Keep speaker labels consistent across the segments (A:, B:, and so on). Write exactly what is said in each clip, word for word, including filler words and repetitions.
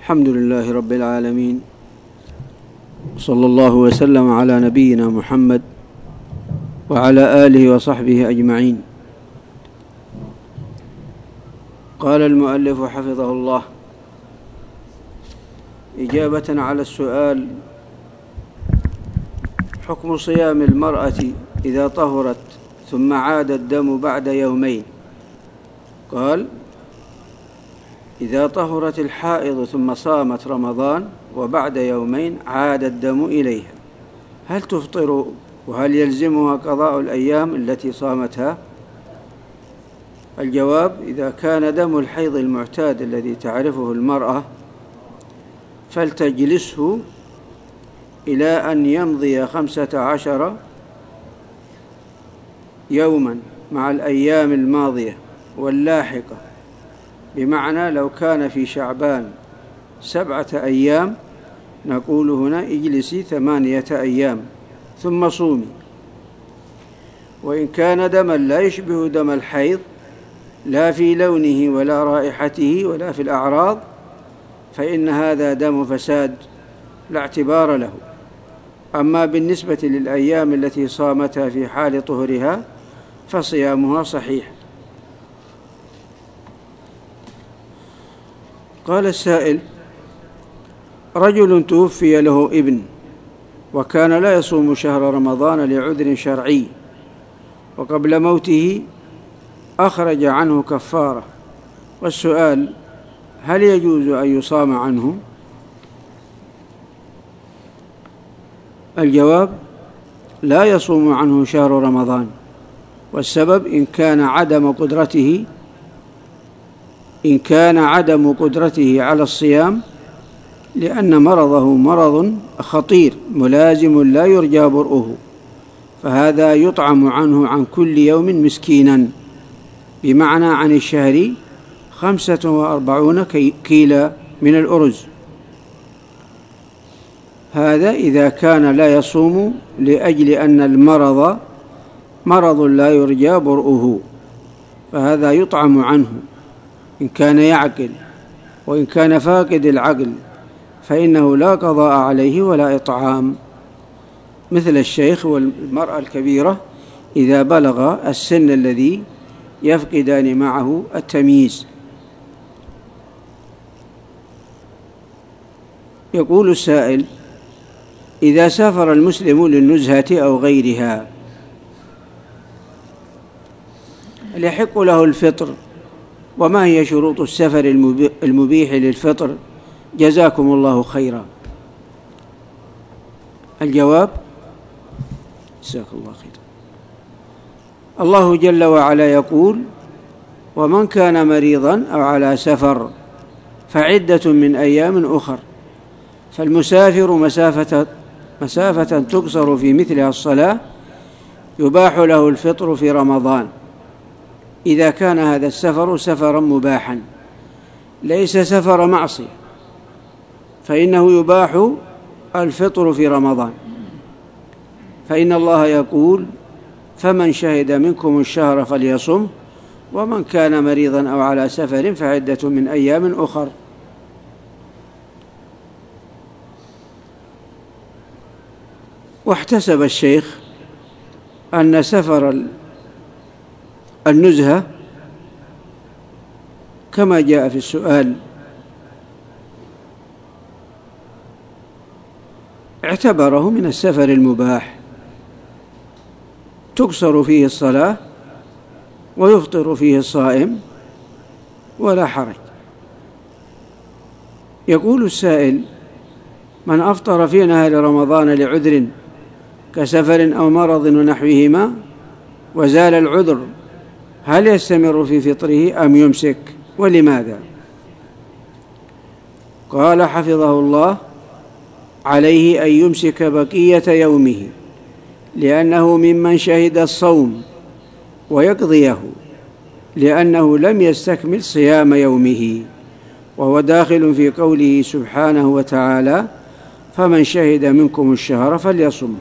A: الحمد لله رب العالمين، صلى الله وسلم على نبينا محمد وعلى آله وصحبه أجمعين. قال المؤلف حفظه الله: إجابة على السؤال: حكم صيام المرأة إذا طهرت ثم عاد الدم بعد يومين. قال: إذا طهرت الحائض ثم صامت رمضان وبعد يومين عاد الدم إليها، هل تفطر وهل يلزمها قضاء الأيام التي صامتها؟ الجواب: إذا كان دم الحيض المعتاد الذي تعرفه المرأة فلتجلسه إلى أن يمضي خمسة عشر يوما مع الأيام الماضية واللاحقة، بمعنى لو كان في شعبان سبعة أيام نقول هنا اجلسي ثمانية أيام ثم صومي. وإن كان دما لا يشبه دم الحيض لا في لونه ولا رائحته ولا في الأعراض فإن هذا دم فساد لا اعتبار له. أما بالنسبة للأيام التي صامتها في حال طهرها فصيامها صحيح. قال السائل: رجل توفي له ابن وكان لا يصوم شهر رمضان لعذر شرعي، وقبل موته أخرج عنه كفارة، والسؤال: هل يجوز أن يصام عنه؟ الجواب: لا يصوم عنه شهر رمضان، والسبب إن كان عدم قدرته إن كان عدم قدرته على الصيام لأن مرضه مرض خطير ملازم لا يرجى برؤه، فهذا يطعم عنه عن كل يوم مسكينا، بمعنى عن الشهر خمسة وأربعون كيلا من الأرز. هذا إذا كان لا يصوم لأجل أن المرض مرض لا يرجى برؤه، فهذا يطعم عنه إن كان يعقل، وإن كان فاقد العقل فإنه لا قضاء عليه ولا إطعام، مثل الشيخ والمرأة الكبيرة إذا بلغ السن الذي يفقدان معه التمييز. يقول السائل: إذا سافر المسلم للنزهة أو غيرها هل يحق له الفطر؟ وما هي شروط السفر المبيح للفطر؟ جزاكم الله خيرا. الجواب: جزاك الله خيرا. الله جل وعلا يقول: ومن كان مريضا أو على سفر فعدة من أيام أخر. فالمسافر مسافة مسافة تقصر في مثلها الصلاة يباح له الفطر في رمضان إذا كان هذا السفر سفرا مباحا ليس سفر معصية، فإنه يباح الفطر في رمضان، فإن الله يقول: فمن شهد منكم الشهر فليصم، ومن كان مريضا أو على سفر فعدة من أيام أخر. واحتسب الشيخ أن سفر النزهة كما جاء في السؤال اعتبره من السفر المباح تقصر فيه الصلاة ويفطر فيه الصائم ولا حرج. يقول السائل: من أفطر في نهار رمضان لعذر كسفر أو مرض ونحوهما وزال العذر هل يستمر في فطره أم يمسك؟ ولماذا؟ قال حفظه الله: عليه أن يمسك بقية يومه لأنه ممن شهد الصوم، ويقضيه لأنه لم يستكمل صيام يومه، وهو داخل في قوله سبحانه وتعالى: فمن شهد منكم الشهر فليصمه.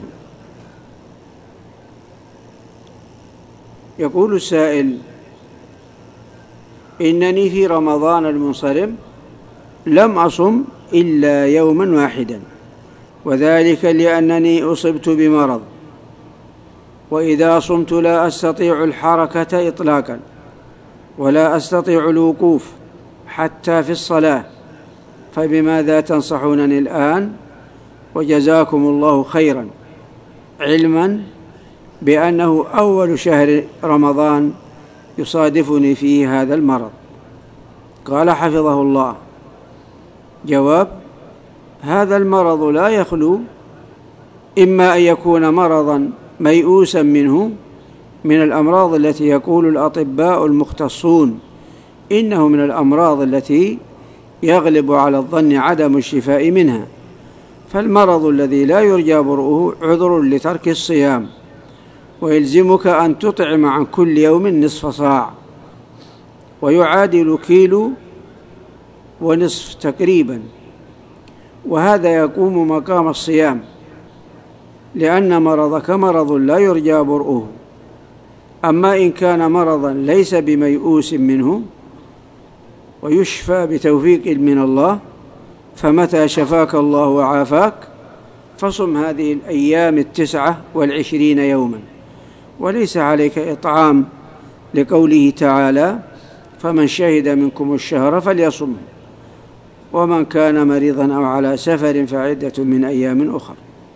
A: يقول السائل: إنني في رمضان المنصرم لم أصم إلا يوما واحدا، وذلك لأنني أصبت بمرض، وإذا صمت لا أستطيع الحركة إطلاقا، ولا أستطيع الوقوف حتى في الصلاة، فبماذا تنصحونني الآن؟ وجزاكم الله خيرا، علما بأنه أول شهر رمضان يصادفني فيه هذا المرض. قال حفظه الله: جواب: هذا المرض لا يخلو إما أن يكون مرضا ميؤوسا منه من الأمراض التي يقول الأطباء المختصون إنه من الأمراض التي يغلب على الظن عدم الشفاء منها، فالمرض الذي لا يرجى برؤه عذر لترك الصيام، ويلزمك أن تطعم عن كل يوم نصف صاع، ويعادل كيلو ونصف تقريبا، وهذا يقوم مقام الصيام، لأن مرضك مرض لا يرجى برؤه. أما إن كان مرضا ليس بميؤوس منه ويشفى بتوفيق من الله، فمتى شفاك الله وعافاك فصم هذه الأيام التسعة والعشرين يوما، وليس عليك إطعام، لقوله تعالى: فمن شهد منكم الشهر فليصم، ومن كان مريضا أو على سفر فعدة من أيام أخر.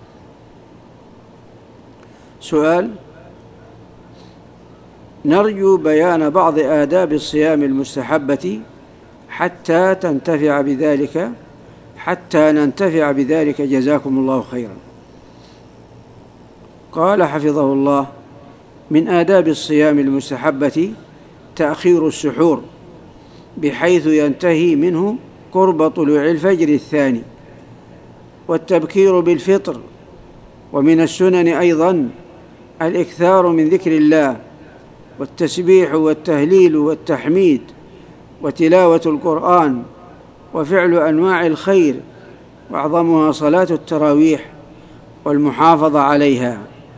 A: سؤال: نرجو بيان بعض آداب الصيام المستحبة حتى تنتفع بذلك حتى ننتفع بذلك جزاكم الله خيرا. قال حفظه الله: من آداب الصيام المستحبة تأخير السحور بحيث ينتهي منه قرب طلوع الفجر الثاني، والتبكير بالفطر. ومن السنن أيضا الإكثار من ذكر الله والتسبيح والتهليل والتحميد وتلاوة القرآن وفعل أنواع الخير، وأعظمها صلاة التراويح والمحافظة عليها.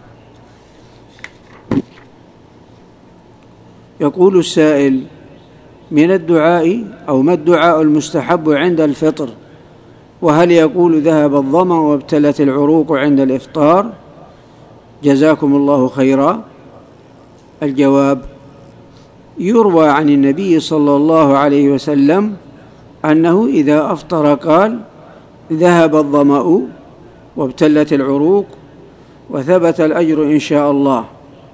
A: يقول السائل: من الدعاء أو ما الدعاء المستحب عند الفطر؟ وهل يقول ذهب الظمأ وابتلت العروق عند الإفطار؟ جزاكم الله خيرا. الجواب: يروى عن النبي صلى الله عليه وسلم أنه إذا أفطر قال: ذهب الظمأ وابتلت العروق وثبت الأجر إن شاء الله.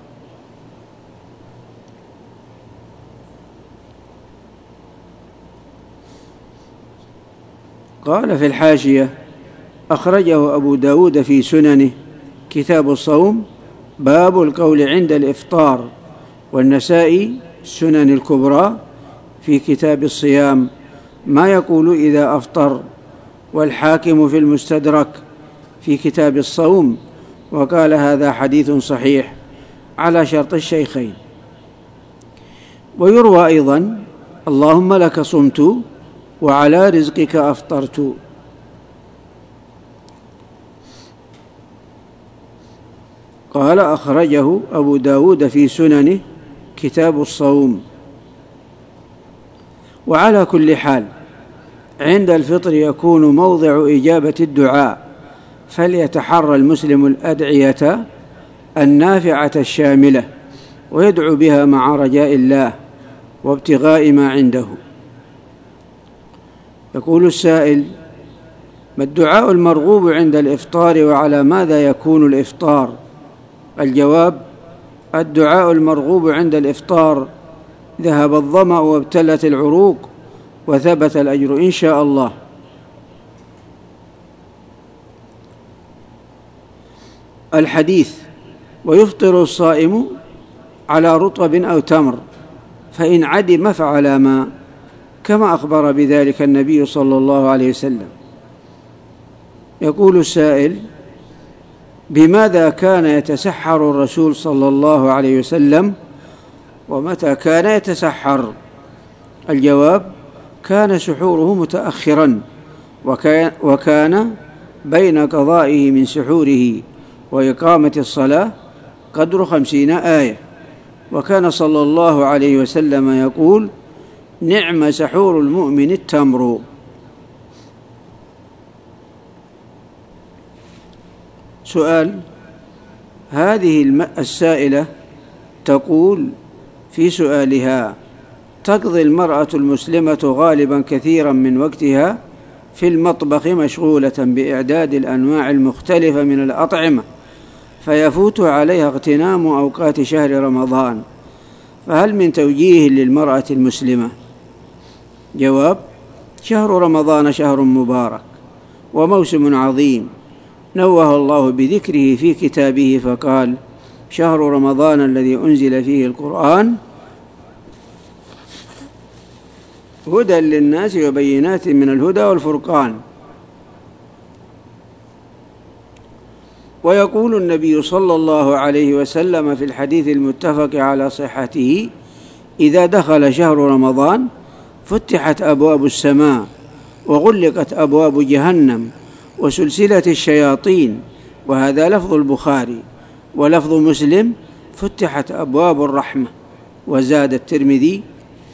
A: قال في الحاشية: أخرجه أبو داود في سننه كتاب الصوم باب القول عند الإفطار، والنسائي سنن الكبرى في كتاب الصيام ما يقول إذا أفطر، والحاكم في المستدرك في كتاب الصوم، وقال هذا حديث صحيح على شرط الشيخين. ويروى أيضا: اللهم لك صمت وعلى رزقك أفطرت. قال: أخرجه أبو داود في سننه كتاب الصوم. وعلى كل حال عند الفطر يكون موضع إجابة الدعاء، فليتحرى المسلم الأدعية النافعة الشاملة ويدعو بها مع رجاء الله وابتغاء ما عنده. يقول السائل: ما الدعاء المرغوب عند الإفطار وعلى ماذا يكون الإفطار؟ الجواب: الدعاء المرغوب عند الإفطار: ذهب الظمأ وابتلت العروق وثبت الأجر إن شاء الله. الحديث: ويفطر الصائم على رطب أو تمر، فإن عدم فعلى ما، كما أخبر بذلك النبي صلى الله عليه وسلم. يقول السائل: بماذا كان يتسحر الرسول صلى الله عليه وسلم، ومتى كان يتسحر؟ الجواب: كان سحوره متأخرا، وكان, وكان بين قضائه من سحوره وإقامة الصلاة قدر خمسين آية، وكان صلى الله عليه وسلم يقول: نعم سحور المؤمن التمر. سؤال: هذه السائلة تقول في سؤالها: تقضي المرأة المسلمة غالبا كثيرا من وقتها في المطبخ مشغولة بإعداد الأنواع المختلفة من الأطعمة، فيفوت عليها اغتنام أوقات شهر رمضان، فهل من توجيه للمرأة المسلمة؟ جواب: شهر رمضان شهر مبارك وموسم عظيم نوه الله بذكره في كتابه فقال: شهر رمضان الذي أنزل فيه القرآن هدى للناس وبينات من الهدى والفرقان. ويقول النبي صلى الله عليه وسلم في الحديث المتفق على صحته: إذا دخل شهر رمضان فتحت أبواب السماء وغلقت أبواب جهنم وسلسلة الشياطين. وهذا لفظ البخاري. ولفظ مسلم: فتحت أبواب الرحمة. وزاد الترمذي: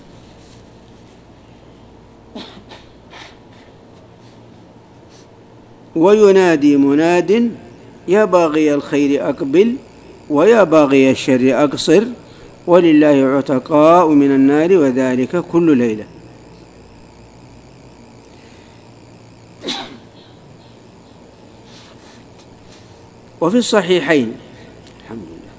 A: وينادي مناد يا باغي الخير أقبل ويا باغي الشر أقصر ولله عتقاء من النار وذلك كل ليلة. وفي الصحيحين الحمد لله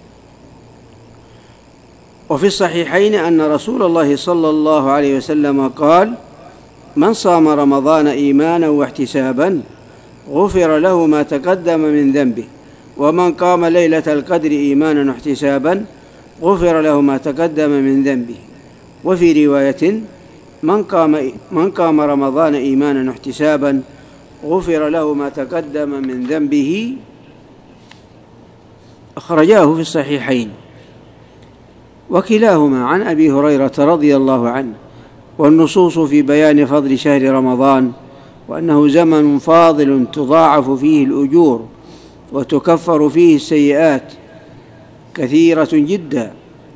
A: وفي الصحيحين أن رسول الله صلى الله عليه وسلم قال: من صام رمضان إيمانا واحتسابا غفر له ما تقدم من ذنبه، ومن قام ليلة القدر إيمانا واحتسابا غفر له ما تقدم من ذنبه. وفي رواية: من قام, من قام رمضان إيمانا واحتسابا غفر له ما تقدم من ذنبه. أخرجاه في الصحيحين، وكلاهما عن أبي هريرة رضي الله عنه. والنصوص في بيان فضل شهر رمضان وأنه زمن فاضل تضاعف فيه الأجور وتكفر فيه السيئات كثيرة جدا.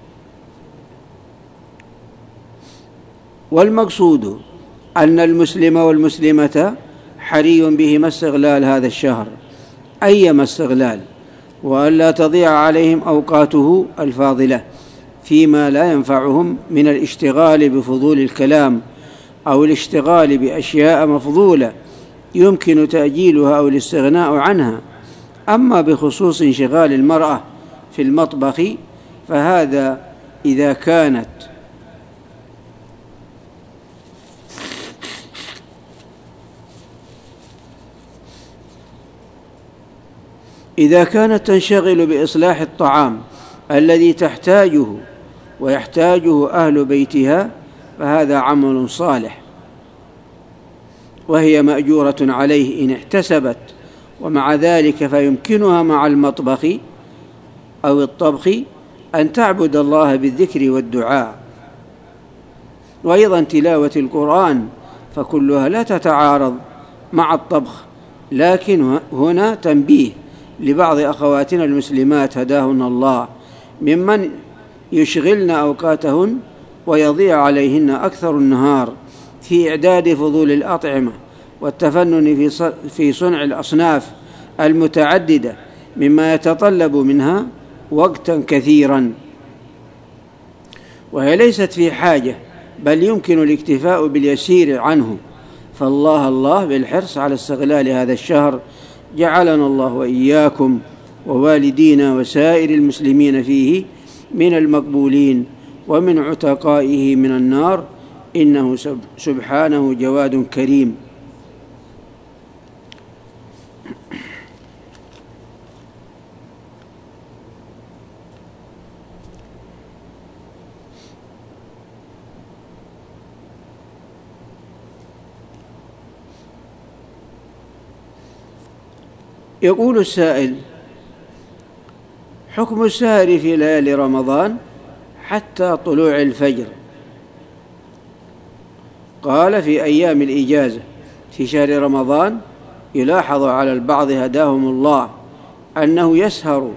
A: والمقصود أن المسلم والمسلمة حري بهما استغلال هذا الشهر أيما استغلال، وأن لا تضيع عليهم أوقاته الفاضلة فيما لا ينفعهم من الاشتغال بفضول الكلام أو الاشتغال بأشياء مفضولة يمكن تأجيلها أو الاستغناء عنها. أما بخصوص انشغال المرأة في المطبخ فهذا إذا كانت إذا كانت تنشغل بإصلاح الطعام الذي تحتاجه ويحتاجه أهل بيتها فهذا عمل صالح، وهي مأجورة عليه إن احتسبت. ومع ذلك فيمكنها مع المطبخ أو الطبخ أن تعبد الله بالذكر والدعاء. وأيضا تلاوة القرآن فكلها لا تتعارض مع الطبخ، لكن هنا تنبيه لبعض أخواتنا المسلمات هداهن الله ممن يشغلن أوقاتهن ويضيع عليهن أكثر النهار في إعداد فضول الأطعمة والتفنن في صنع الأصناف المتعددة مما يتطلب منها وقتا كثيرا، وهي ليست في حاجة بل يمكن الاكتفاء باليسير عنه. فالله الله بالحرص على استغلال هذا الشهر، جعلنا الله وإياكم ووالدينا وسائر المسلمين فيه من المقبولين ومن عتقائه من النار، إنه سبحانه جواد كريم. يقول السائل: حكم السهر في ليالي رمضان حتى طلوع الفجر؟ قال: في أيام الإجازة في شهر رمضان يلاحظ على البعض هداهم الله أنه يسهر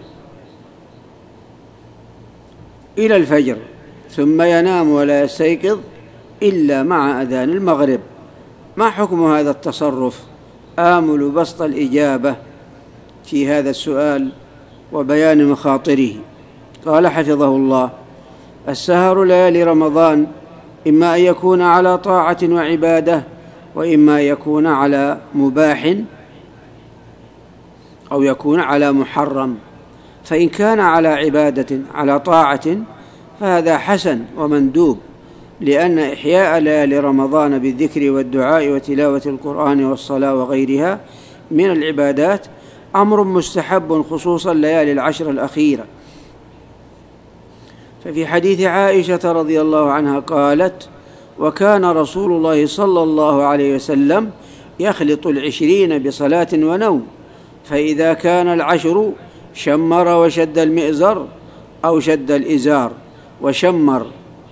A: إلى الفجر ثم ينام ولا يستيقظ إلا مع أذان المغرب. ما حكم هذا التصرف؟ آمل بسط الإجابة في هذا السؤال وبيان مخاطره. قال حفظه الله: السهر ليالي رمضان إما أن يكون على طاعة وعبادة، وإما أن يكون على مباح، أو يكون على محرم. فإن كان على عبادة على طاعة فهذا حسن ومندوب، لأن إحياء ليالي رمضان بالذكر والدعاء وتلاوة القرآن والصلاة وغيرها من العبادات أمر مستحب، خصوصا ليالي العشر الأخيرة. ففي حديث عائشة رضي الله عنها قالت: وكان رسول الله صلى الله عليه وسلم يخلط العشرين بصلاة ونوم، فإذا كان العشر شمر وشد المئزر أو شد الإزار وشمر.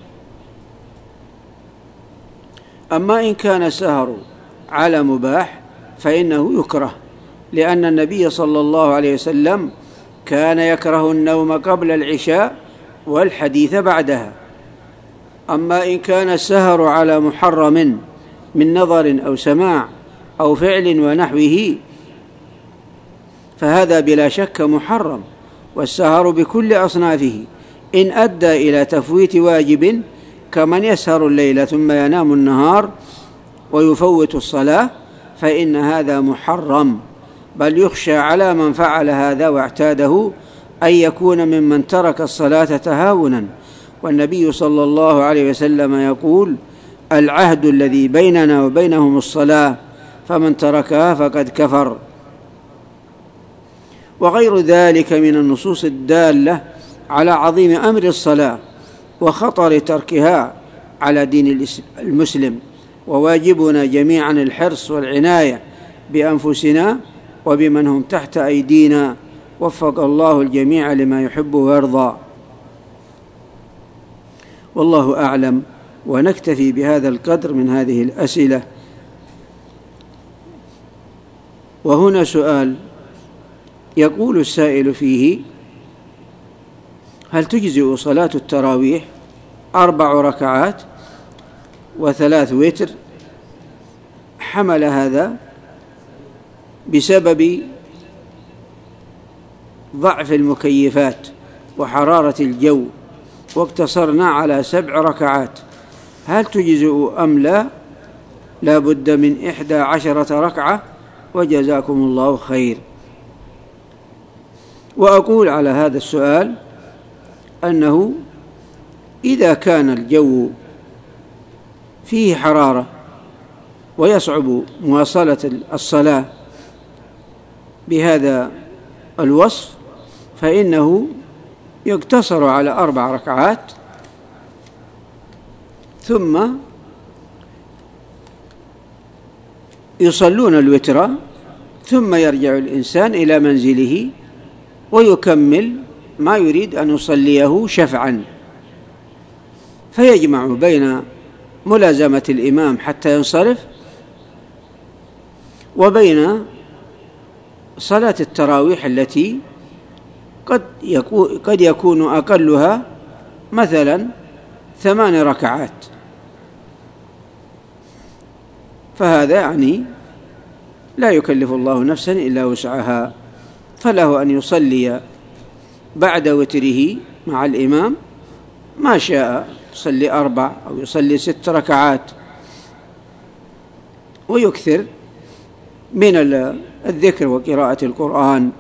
A: أما إن كان السهر على مباح فإنه يكره، لأن النبي صلى الله عليه وسلم كان يكره النوم قبل العشاء والحديث بعدها. أما إن كان السهر على محرم من نظر أو سماع أو فعل ونحوه فهذا بلا شك محرم، والسهر بكل أصنافه إن أدى إلى تفويت واجب، كمن يسهر الليل ثم ينام النهار ويفوت الصلاة، فإن هذا محرم، بل يخشى على من فعل هذا واعتاده أن يكون ممن ترك الصلاة تهاونا. والنبي صلى الله عليه وسلم يقول: العهد الذي بيننا وبينهم الصلاة، فمن تركها فقد كفر. وغير ذلك من النصوص الدالة على عظيم أمر الصلاة وخطر تركها على دين المسلم. وواجبنا جميعا الحرص والعناية بأنفسنا وبمن هم تحت أيدينا، وفق الله الجميع لما يحب ويرضى. والله أعلم، ونكتفي بهذا القدر من هذه الأسئلة. وهنا سؤال يقول السائل فيه: هل تجزئ صلاة التراويح أربع ركعات وثلاث وتر؟ حمل هذا بسبب ضعف المكيفات وحرارة الجو، واقتصرنا على سبع ركعات. هل تجزئ أم لا؟ لا بد من إحدى عشرة ركعة، وجزاكم الله خير. وأقول على هذا السؤال أنه إذا كان الجو فيه حرارة ويصعب مواصلة الصلاة بهذا الوصف، فإنه يقتصر على أربع ركعات، ثم يصلون الوتر، ثم يرجع الإنسان إلى منزله ويكمل ما يريد أن يصليه شفعا، فيجمع بين ملازمة الإمام حتى ينصرف وبين صلاة التراويح التي قد يكون, قد يكون أقلها مثلا ثمان ركعات. فهذا يعني لا يكلف الله نفسا إلا وسعها، فله أن يصلي بعد وتره مع الإمام ما شاء، يصلي أربع أو يصلي ست ركعات، ويكثر من الذكر وقراءة القرآن.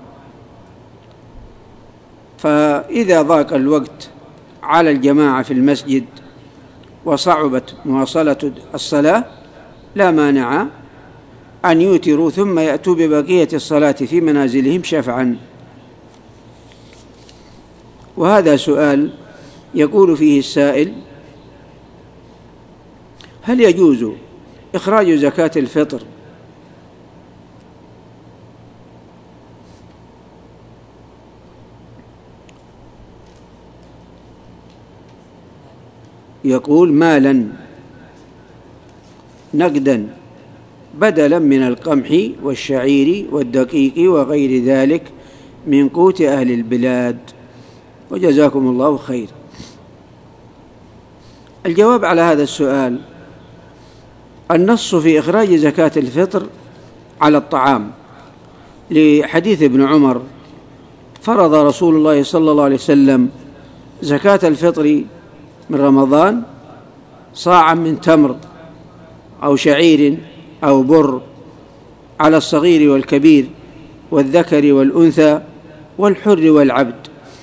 A: فإذا ضاق الوقت على الجماعة في المسجد وصعبت مواصلة الصلاة لا مانع أن يوتروا ثم يأتوا ببقية الصلاة في منازلهم شفعا. وهذا سؤال يقول فيه السائل: هل يجوز إخراج زكاة الفطر يقول مالا نقدا بدلا من القمح والشعير والدقيق وغير ذلك من قوت أهل البلاد؟ وجزاكم الله خير. الجواب على هذا السؤال: النص في إخراج زكاة الفطر على الطعام، لحديث ابن عمر: فرض رسول الله صلى الله عليه وسلم زكاة الفطر من رمضان صاعا من تمر أو شعير أو بر على الصغير والكبير والذكر والأنثى والحر والعبد.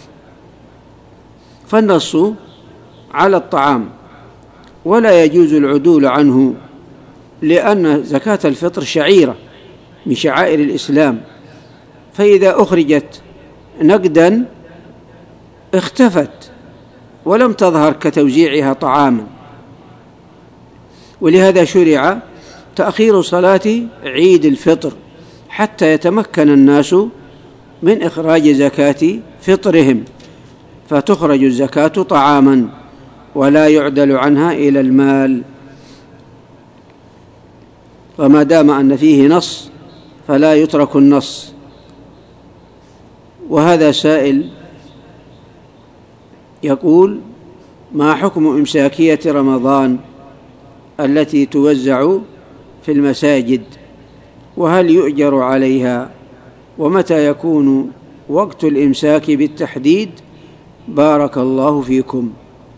A: فالنص على الطعام، ولا يجوز العدول عنه، لأن زكاة الفطر شعيرة من شعائر الإسلام، فإذا أخرجت نقدا اختفت ولم تظهر كتوزيعها طعاما. ولهذا شرع تأخير صلاة عيد الفطر حتى يتمكن الناس من إخراج زكاة فطرهم، فتخرج الزكاة طعاما ولا يعدل عنها إلى المال. وما دام أن فيه نص فلا يترك النص. وهذا سائل يقول: ما حكم إمساكية رمضان التي توزع في المساجد، وهل يؤجر عليها، ومتى يكون وقت الإمساك بالتحديد؟ بارك الله فيكم.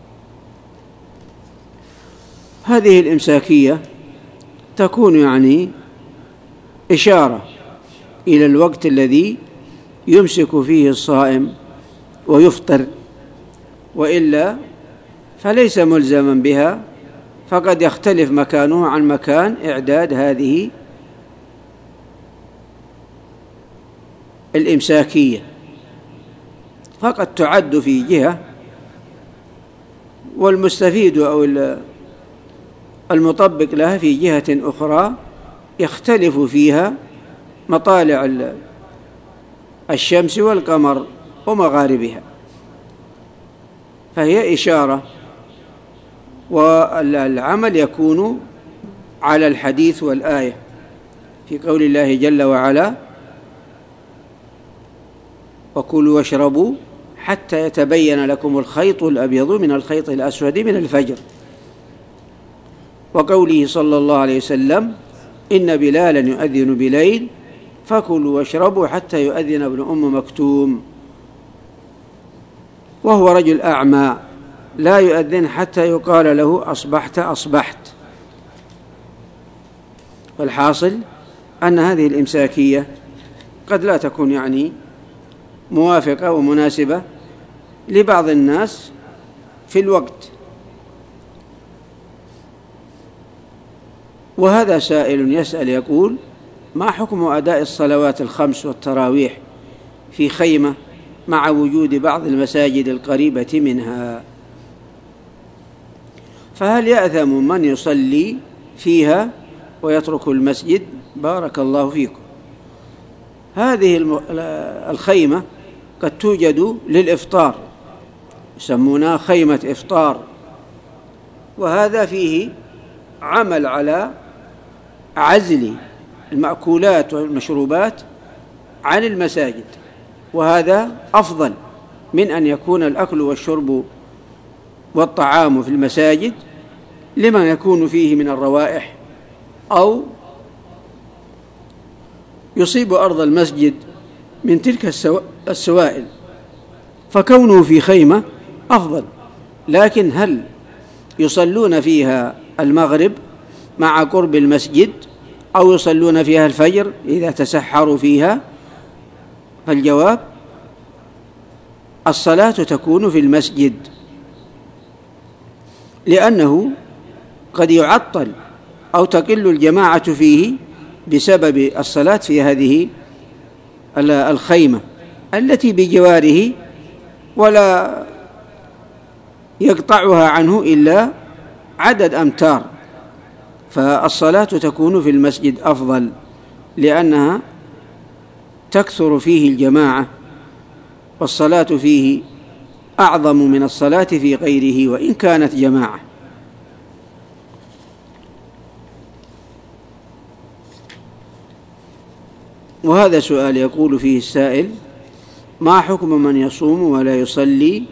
A: هذه الإمساكية تكون يعني إشارة إلى الوقت الذي يمسك فيه الصائم ويفطر، وإلا فليس ملزما بها، فقد يختلف مكانه عن مكان إعداد هذه الإمساكية، فقد تعد في جهة، والمستفيد أو المطبق لها في جهة أخرى يختلف فيها مطالع الشمس والقمر ومغاربها، فهي إشارة، والعمل يكون على الحديث والآية في قول الله جل وعلا: وكلوا واشربوا حتى يتبين لكم الخيط الأبيض من الخيط الأسود من الفجر، وقوله صلى الله عليه وسلم: إن بلالا يؤذن بليل فكلوا واشربوا حتى يؤذن ابن أم مكتوم، وهو رجل أعمى لا يؤذن حتى يقال له أصبحت أصبحت. والحاصل أن هذه الإمساكية قد لا تكون يعني موافقة ومناسبة لبعض الناس في الوقت. وهذا سائل يسأل يقول: ما حكم أداء الصلوات الخمس والتراويح في خيمة مع وجود بعض المساجد القريبة منها؟ فهل يأثم من يصلي فيها ويترك المسجد؟ بارك الله فيكم. هذه الخيمة قد توجد للإفطار، يسمونها خيمة إفطار، وهذا فيه عمل على عزل المأكولات والمشروبات عن المساجد، وهذا أفضل من أن يكون الأكل والشرب والطعام في المساجد لما يكون فيه من الروائح أو يصيب أرض المسجد من تلك السوائل، فكونه في خيمة أفضل. لكن هل يصلون فيها المغرب مع قرب المسجد أو يصلون فيها الفجر إذا تسحروا فيها؟ فالجواب: الصلاة تكون في المسجد، لأنه قد يعطل أو تقل الجماعة فيه بسبب الصلاة في هذه الخيمة التي بجواره ولا يقطعها عنه إلا عدد أمتار. فالصلاة تكون في المسجد أفضل، لأنها تكثر فيه الجماعة، والصلاة فيه أعظم من الصلاة في غيره وإن كانت جماعة. وهذا سؤال يقول فيه السائل: ما حكم من يصوم ولا يصلي؟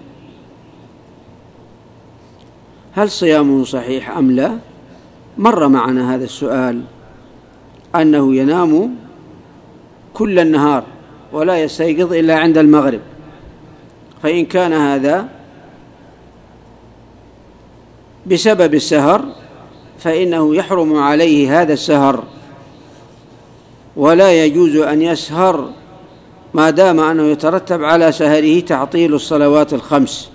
A: هل صيامه صحيح أم لا؟ مر معنا هذا السؤال، أنه ينام كل النهار ولا يستيقظ إلا عند المغرب، فإن كان هذا بسبب السهر فإنه يحرم عليه هذا السهر، ولا يجوز أن يسهر ما دام أنه يترتب على سهره تعطيل الصلوات الخمس.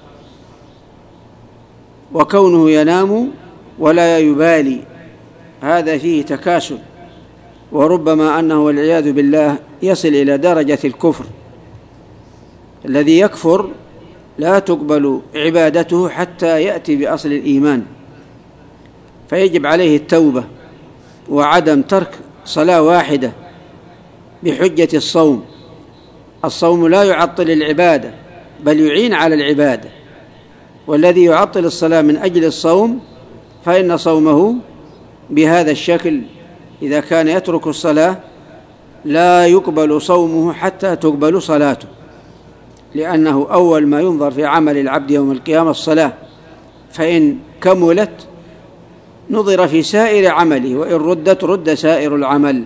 A: وكونه ينام ولا يبالي هذا فيه تكاسل، وربما أنه والعياذ بالله يصل إلى درجة الكفر. الذي يكفر لا تقبل عبادته حتى يأتي بأصل الإيمان، فيجب عليه التوبة وعدم ترك صلاة واحدة بحجة الصوم. الصوم لا يعطل العبادة بل يعين على العبادة، والذي يعطل الصلاة من أجل الصوم فإن صومه بهذا الشكل إذا كان يترك الصلاة لا يقبل صومه حتى تقبل صلاته، لأنه أول ما ينظر في عمل العبد يوم القيامة الصلاة، فإن كملت نظر في سائر عمله، وإن ردت رد سائر العمل.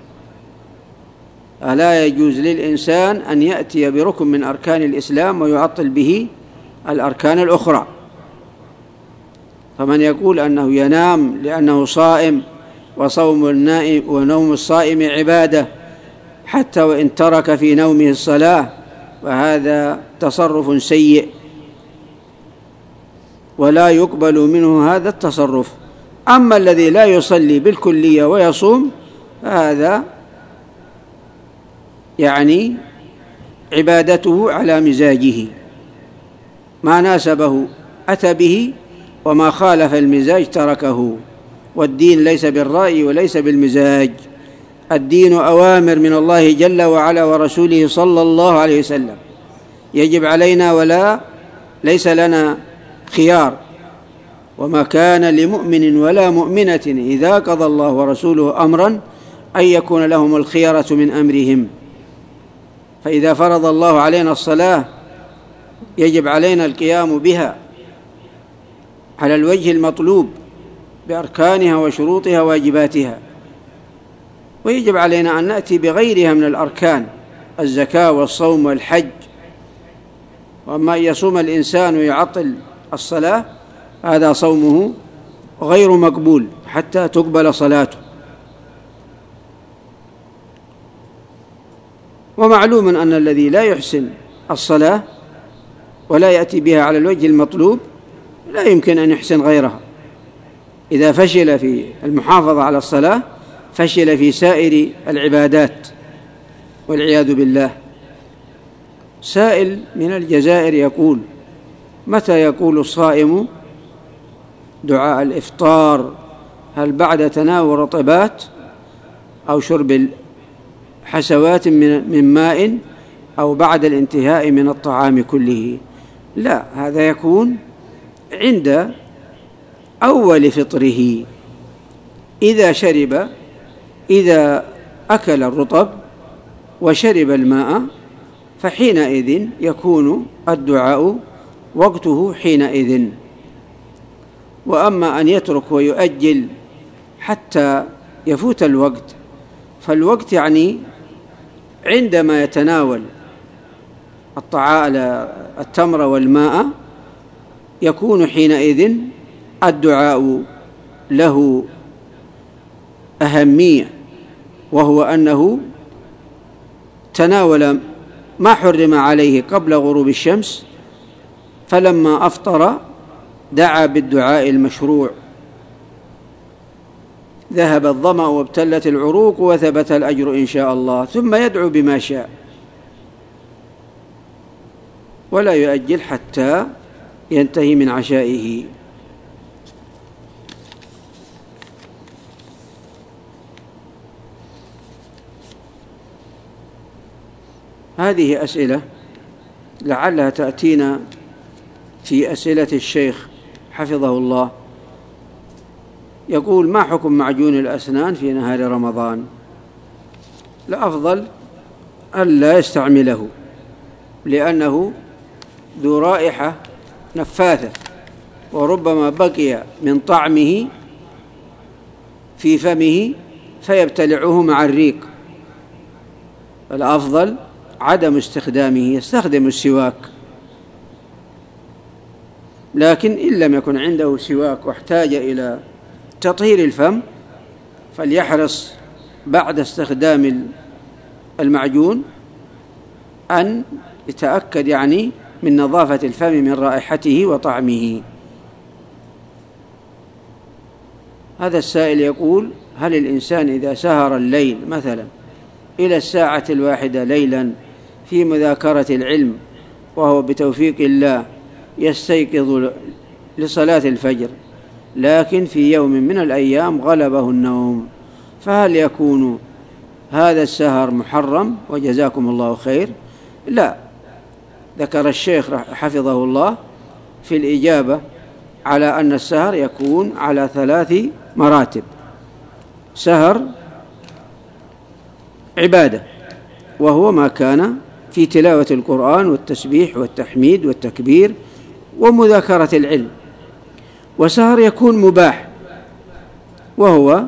A: ألا يجوز للإنسان أن يأتي بركن من أركان الإسلام ويعطل به الأركان الأخرى. فمن يقول أنه ينام لأنه صائم وصوم النائم ونوم الصائم عبادة حتى وإن ترك في نومه الصلاة، وهذا تصرف سيء ولا يقبل منه هذا التصرف. أما الذي لا يصلي بالكلية ويصوم هذا يعني عبادته على مزاجه، ما ناسبه أتى به وما خالف المزاج تركه. والدين ليس بالرأي وليس بالمزاج، الدين أوامر من الله جل وعلا ورسوله صلى الله عليه وسلم، يجب علينا ولا ليس لنا خيار. وما كان لمؤمن ولا مؤمنة إذا قضى الله ورسوله أمرا أن يكون لهم الخيرة من أمرهم. فإذا فرض الله علينا الصلاة يجب علينا القيام بها على الوجه المطلوب بأركانها وشروطها وواجباتها، ويجب علينا أن نأتي بغيرها من الأركان، الزكاة والصوم والحج. وأما أن يصوم الإنسان ويعطل الصلاة هذا صومه غير مقبول حتى تقبل صلاته. ومعلوم أن الذي لا يحسن الصلاة ولا يأتي بها على الوجه المطلوب لا يمكن أن يحسن غيرها. إذا فشل في المحافظة على الصلاة فشل في سائر العبادات والعياذ بالله. سائل من الجزائر يقول: متى يقول الصائم دعاء الإفطار؟ هل بعد تناول رطبات أو شرب حسوات من ماء أو بعد الانتهاء من الطعام كله؟ لا، هذا يكون عند أول فطره، إذا شرب إذا أكل الرطب وشرب الماء فحينئذ يكون الدعاء وقته حينئذ. وأما أن يترك ويؤجل حتى يفوت الوقت، فالوقت يعني عندما يتناول الطعام التمر والماء يكون حينئذ الدعاء له أهمية، وهو أنه تناول ما حرم عليه قبل غروب الشمس، فلما أفطر دعا بالدعاء المشروع: ذهب الظمأ وابتلت العروق وثبت الأجر إن شاء الله، ثم يدعو بما شاء ولا يؤجل حتى ينتهي من عشائه. هذه أسئلة لعلها تأتينا في أسئلة الشيخ حفظه الله. يقول: ما حكم معجون الأسنان في نهار رمضان؟ الأفضل ألا يستعمله، لأنه ذو رائحة نفاثة، وربما بقي من طعمه في فمه فيبتلعه مع الريق، الأفضل عدم استخدامه، يستخدم السواك، لكن إن لم يكن عنده سواك واحتاج إلى تطهير الفم فليحرص بعد استخدام المعجون أن يتأكد يعني من نظافة الفم من رائحته وطعمه. هذا السائل يقول: هل الإنسان إذا سهر الليل مثلا إلى الساعة الواحدة ليلا في مذاكرة العلم وهو بتوفيق الله يستيقظ لصلاة الفجر، لكن في يوم من الأيام غلبه النوم، فهل يكون هذا السهر محرم؟ وجزاكم الله خير. لا، ذكر الشيخ حفظه الله في الإجابة على أن السهر يكون على ثلاث مراتب: سهر عبادة وهو ما كان في تلاوة القرآن والتسبيح والتحميد والتكبير ومذاكرة العلم، وسهر يكون مباح وهو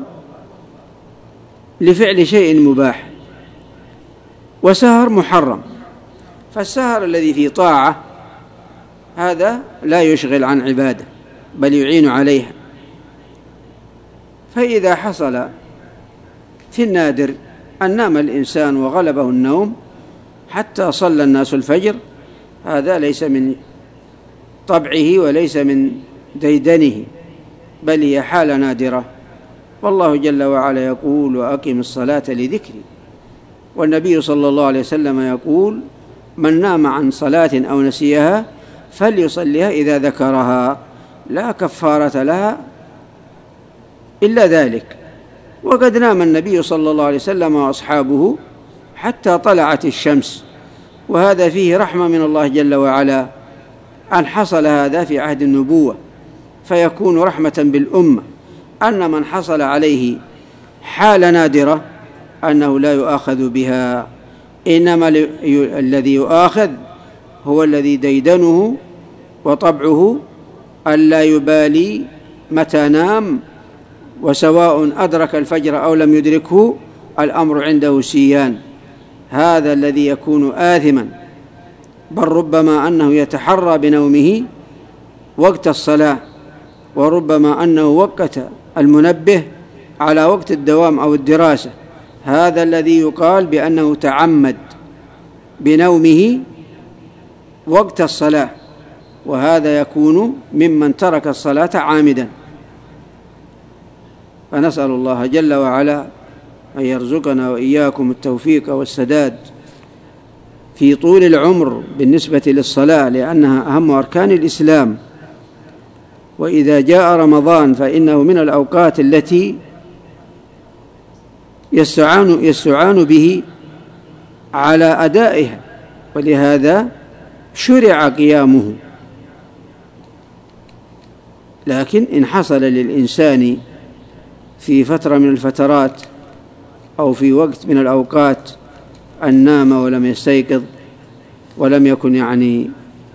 A: لفعل شيء مباح، وسهر محرم. فالسهر الذي في طاعة هذا لا يشغل عن عبادة بل يعين عليها. فإذا حصل في النادر أن نام الإنسان وغلبه النوم حتى صلى الناس الفجر، هذا ليس من طبعه وليس من ديدنه، بل هي حالة نادرة. والله جل وعلا يقول: وأقم الصلاة لذكري. والنبي صلى الله عليه وسلم يقول: من نام عن صلاة أو نسيها فليصليها إذا ذكرها، لا كفارة لها إلا ذلك. وقد نام النبي صلى الله عليه وسلم وأصحابه حتى طلعت الشمس، وهذا فيه رحمة من الله جل وعلا أن حصل هذا في عهد النبوة، فيكون رحمة بالأمة أن من حصل عليه حال نادرة أنه لا يؤاخذ بها، إنما الذي يؤاخذ هو الذي ديدنه وطبعه ألا يبالي متى نام، وسواء أدرك الفجر أو لم يدركه الأمر عنده سيان. هذا الذي يكون آثما، بل ربما أنه يتحرى بنومه وقت الصلاة، وربما أنه وقت المنبه على وقت الدوام أو الدراسة، هذا الذي يقال بأنه تعمد بنومه وقت الصلاة، وهذا يكون ممن ترك الصلاة عامدا. فنسأل الله جل وعلا أن يرزقنا وإياكم التوفيق والسداد في طول العمر بالنسبة للصلاة، لأنها أهم أركان الإسلام. وإذا جاء رمضان فإنه من الأوقات التي يستعان, يستعان به على أدائها، ولهذا شرع قيامه. لكن إن حصل للإنسان في فترة من الفترات أو في وقت من الأوقات أن نام ولم يستيقظ ولم يكن يعني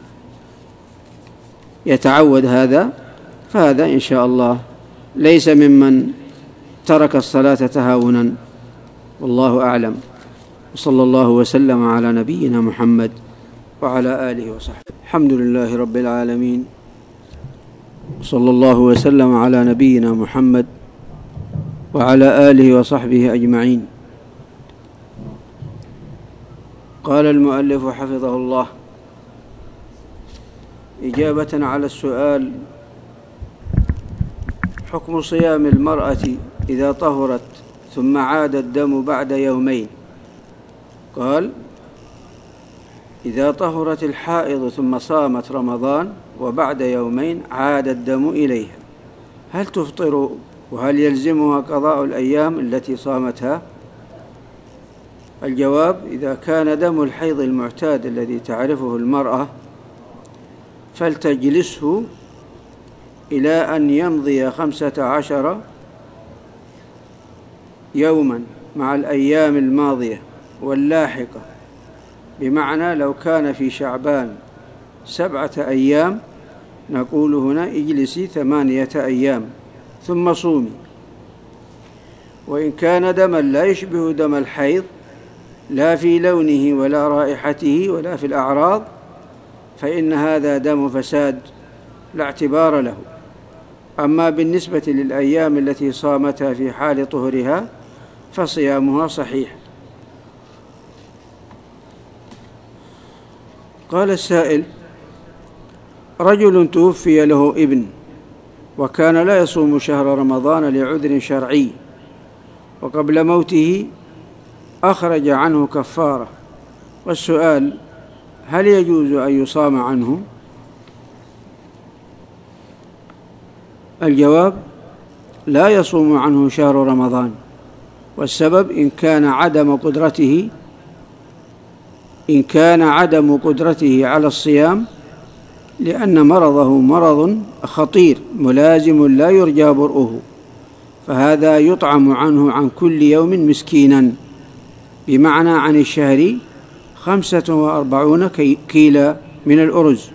A: يتعود هذا، فهذا إن شاء الله ليس ممن ترك الصلاة تهاونا، والله أعلم. وصلى الله وسلم على نبينا محمد وعلى آله وصحبه. الحمد لله رب العالمين، صلى الله وسلم على نبينا محمد وعلى آله وصحبه أجمعين. قال المؤلف حفظه الله: إجابة على السؤال: حكم صيام المرأة إذا طهرت ثم عاد الدم بعد يومين. قال: إذا طهرت الحائض ثم صامت رمضان وبعد يومين عاد الدم إليها، هل تفطر وهل يلزمها قضاء الأيام التي صامتها؟ الجواب: إذا كان دم الحيض المعتاد الذي تعرفه المرأة فلتجلسه إلى أن يمضي خمسة عشر يوما مع الأيام الماضية واللاحقة، بمعنى لو كان في شعبان سبعة أيام نقول هنا اجلسي ثمانية أيام ثم صومي. وإن كان دما لا يشبه دم الحيض لا في لونه ولا رائحته ولا في الأعراض فإن هذا دم فساد لا اعتبار له. أما بالنسبة للأيام التي صامتها في حال طهرها فصيامها صحيح. قال السائل: رجل توفي له ابن وكان لا يصوم شهر رمضان لعذر شرعي، وقبل موته أخرج عنه كفارة، والسؤال: هل يجوز أن يصام عنه؟ الجواب: لا يصوم عنه شهر رمضان، والسبب إن كان عدم قدرته إن كان عدم قدرته على الصيام لأن مرضه مرض خطير ملازم لا يرجى برؤه، فهذا يطعم عنه عن كل يوم مسكينا، بمعنى عن الشهر خمسة وأربعون كيلا من الأرز.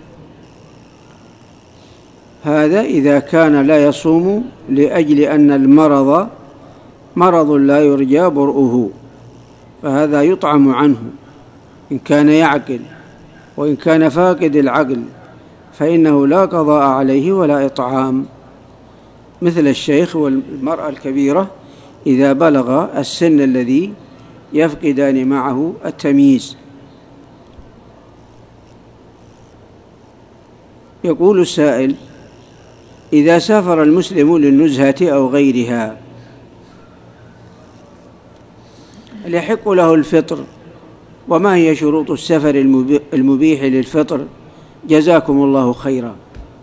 A: هذا إذا كان لا يصوم لأجل أن المرض مرض لا يرجى برؤه، فهذا يطعم عنه إن كان يعقل، وإن كان فاقد العقل فإنه لا قضاء عليه ولا إطعام، مثل الشيخ والمرأة الكبيرة إذا بلغ السن الذي يفقدان معه التمييز. يقول السائل: إذا سافر المسلم للنزهة أو غيرها هل يحق له الفطر؟ وما هي شروط السفر المبيح للفطر؟ جزاكم الله خيرا.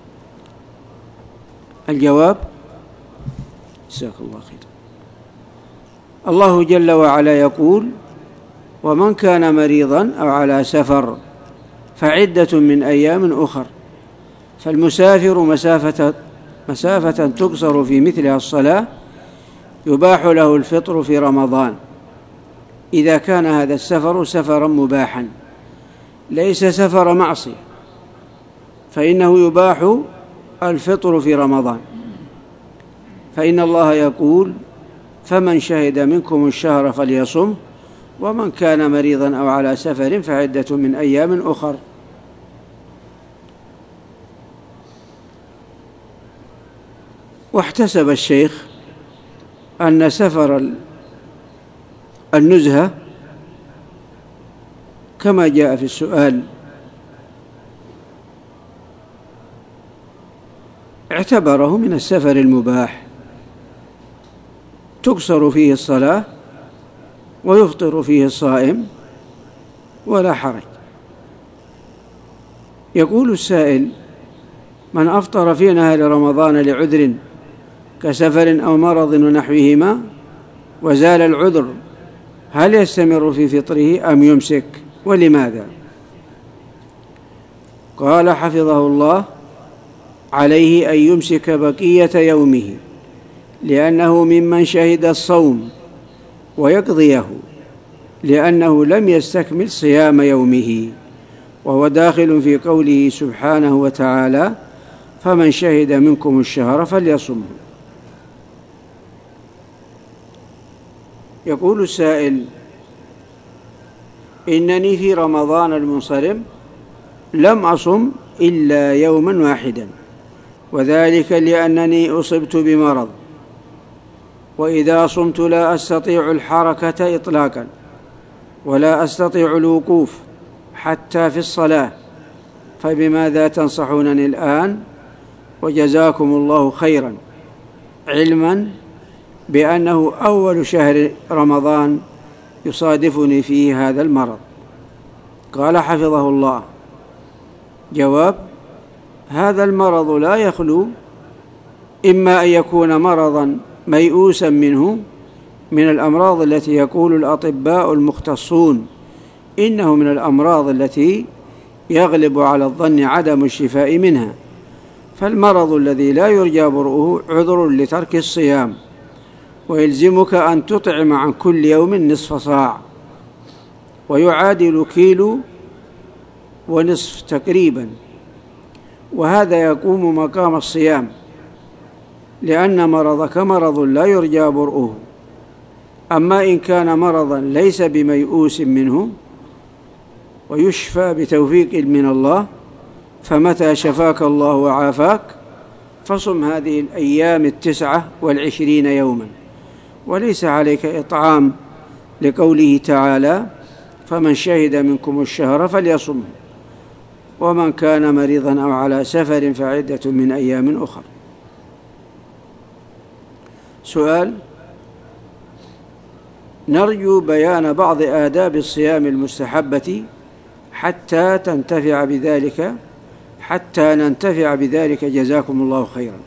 A: الجواب: جزاك الله خيرا. الله جل وعلا يقول: ومن كان مريضا أو على سفر فعدة من أيام أخر. فالمسافر مسافة مسافة تقصر في مثلها الصلاة يباح له الفطر في رمضان إذا كان هذا السفر سفرا مباحا ليس سفر معصية، فإنه يباح الفطر في رمضان، فإن الله يقول: فمن شهد منكم الشهر فليصم، ومن كان مريضا أو على سفر فعدة من أيام أخر. واحتسب الشيخ أن سفر النزهة كما جاء في السؤال اعتبره من السفر المباح تقصر فيه الصلاة ويفطر فيه الصائم ولا حرج. يقول السائل: من أفطر في نهار رمضان لعذر كسفر أو مرض ونحوهما وزال العذر هل يستمر في فطره أم يمسك؟ ولماذا؟ قال حفظه الله: عليه أن يمسك بقية يومه، لأنه ممن شهد الصوم، ويقضيه لأنه لم يستكمل صيام يومه، وهو داخل في قوله سبحانه وتعالى: فمن شهد منكم الشهر فليصمه. يقول السائل: إنني في رمضان المنصرم لم أصم إلا يوما واحدا، وذلك لأنني أصبت بمرض، وإذا صمت لا أستطيع الحركة إطلاقا ولا أستطيع الوقوف حتى في الصلاة، فبماذا تنصحونني الآن؟ وجزاكم الله خيرا، علما بأنه أول شهر رمضان يصادفني فيه هذا المرض. قال حفظه الله: جواب: هذا المرض لا يخلو إما أن يكون مرضا ميؤوسا منه من الأمراض التي يقول الأطباء المختصون إنه من الأمراض التي يغلب على الظن عدم الشفاء منها، فالمرض الذي لا يرجى برؤه عذر لترك الصيام، ويلزمك أن تطعم عن كل يوم نصف صاع، ويعادل كيلو ونصف تقريبا، وهذا يقوم مقام الصيام، لأن مرضك مرض لا يرجى برؤه، أما إن كان مرضا ليس بميؤوس منه ويشفى بتوفيق من الله، فمتى شفاك الله وعافاك فصم هذه الأيام التسعة والعشرين يوما، وليس عليك إطعام، لقوله تعالى: فمن شهد منكم الشهر فليصمه، ومن كان مريضا أو على سفر فعدة من أيام أخر. سؤال: نرجو بيان بعض آداب الصيام المستحبة حتى تنتفع بذلك حتى ننتفع بذلك جزاكم الله خيرا.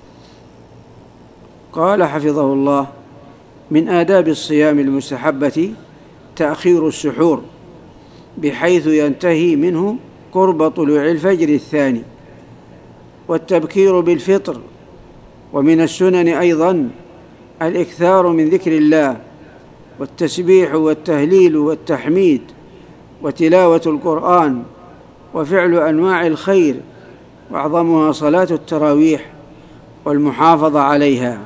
A: قال حفظه الله: من آداب الصيام المستحبة تأخير السحور بحيث ينتهي منه قرب طلوع الفجر الثاني، والتبكير بالفطر. ومن السنن أيضا الإكثار من ذكر الله والتسبيح والتهليل والتحميد وتلاوة القرآن وفعل أنواع الخير، وأعظمها صلاة التراويح والمحافظة عليها.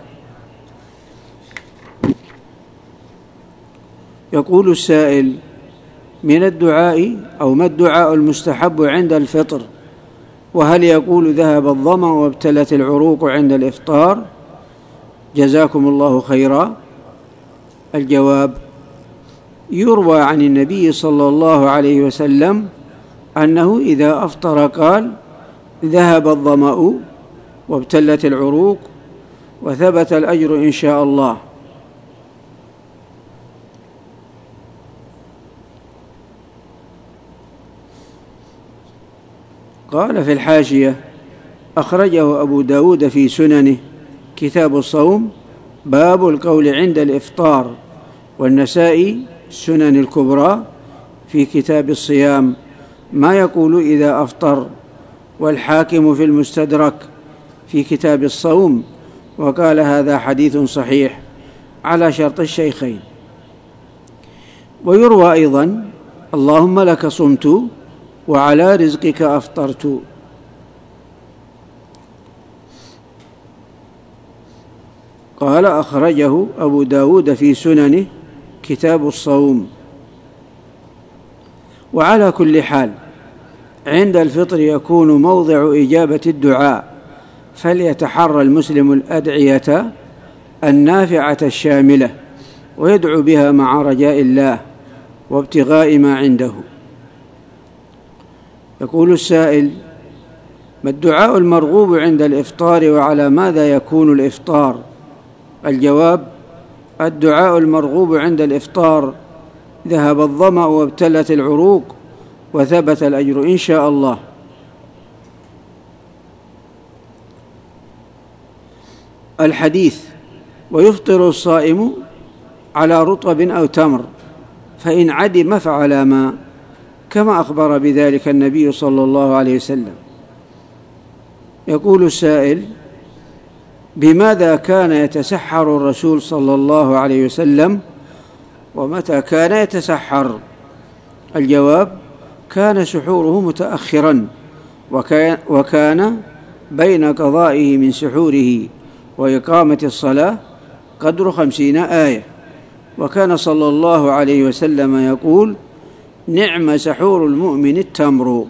A: يقول السائل: من الدعاء أو ما الدعاء المستحب عند الفطر؟ وهل يقول ذهب الظمأ وابتلت العروق عند الإفطار؟ جزاكم الله خيرا. الجواب: يروى عن النبي صلى الله عليه وسلم أنه إذا أفطر قال: ذهب الظمأ وابتلت العروق وثبت الأجر إن شاء الله. قال في الحاشية: أخرجه أبو داود في سننه كتاب الصوم باب القول عند الإفطار، والنسائي سنن الكبرى في كتاب الصيام ما يقول إذا أفطر، والحاكم في المستدرك في كتاب الصوم، وقال هذا حديث صحيح على شرط الشيخين. ويروى أيضا: اللهم لك صمت وعلى رزقك أفطرت. قال أخرجه أبو داود في سننه كتاب الصوم. وعلى كل حال عند الفطر يكون موضع إجابة الدعاء، فليتحرى المسلم الأدعية النافعة الشاملة ويدعو بها مع رجاء الله وابتغاء ما عنده. يقول السائل: ما الدعاء المرغوب عند الإفطار وعلى ماذا يكون الإفطار؟ الجواب: الدعاء المرغوب عند الإفطار: ذهب الظمأ وابتلت العروق وثبت الأجر إن شاء الله. الحديث: ويفطر الصائم على رطب أو تمر، فإن عدم فعلى ماء، كما أخبر بذلك النبي صلى الله عليه وسلم. يقول السائل: بماذا كان يتسحر الرسول صلى الله عليه وسلم، ومتى كان يتسحر؟ الجواب: كان سحوره متأخرا، وكان, وكان بين قضائه من سحوره وإقامة الصلاة قدر خمسين آية، وكان صلى الله عليه وسلم يقول: نعم سحور المؤمن التمر.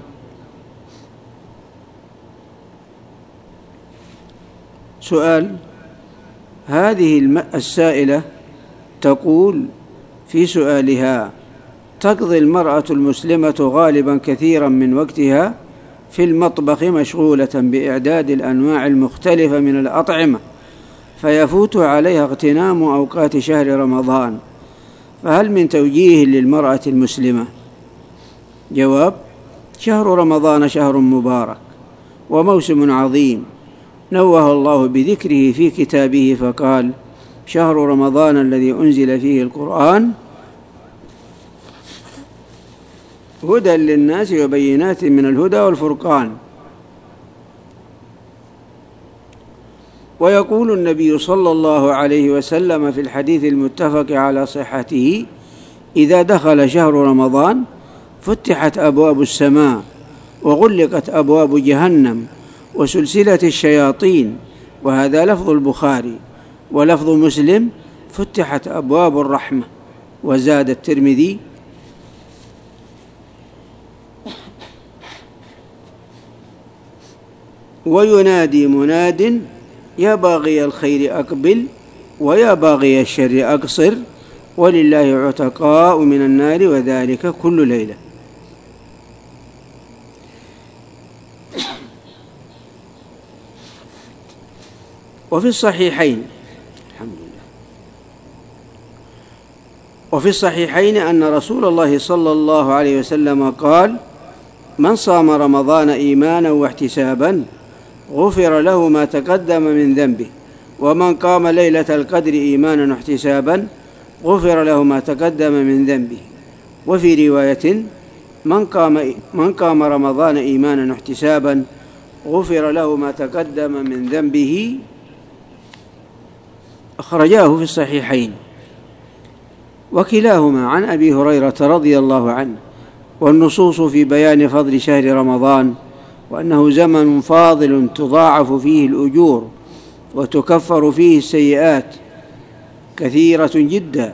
A: سؤال: هذه السائلة تقول في سؤالها: تقضي المرأة المسلمة غالبا كثيرا من وقتها في المطبخ مشغولة بإعداد الأنواع المختلفة من الأطعمة، فيفوت عليها اغتنام أوقات شهر رمضان، فهل من توجيه للمرأة المسلمة؟ جواب: شهر رمضان شهر مبارك وموسم عظيم نوه الله بذكره في كتابه فقال: شهر رمضان الذي أنزل فيه القرآن هدى للناس وبينات من الهدى والفرقان. ويقول النبي صلى الله عليه وسلم في الحديث المتفق على صحته: إذا دخل شهر رمضان فتحت أبواب السماء وغلقت أبواب جهنم وسلسلة الشياطين. وهذا لفظ البخاري. ولفظ مسلم: فتحت أبواب الرحمة. وزاد الترمذي: وينادي مناد يا باغي الخير أقبل ويا باغي الشر أقصر ولله عتقاء من النار وذلك كل ليلة. وفي الصحيحين الحمد لله وفي الصحيحين أن رسول الله صلى الله عليه وسلم قال: من صام رمضان إيمانا واحتسابا غفر له ما تقدم من ذنبه، ومن قام ليلة القدر إيمانا واحتسابا غفر له ما تقدم من ذنبه. وفي رواية: من قام, من قام رمضان إيمانا واحتسابا غفر له ما تقدم من ذنبه. أخرجاه في الصحيحين، وكلاهما عن أبي هريرة رضي الله عنه. والنصوص في بيان فضل شهر رمضان، وأنه زمن فاضل تضاعف فيه الأجور وتكفر فيه السيئات، كثيرة جدا.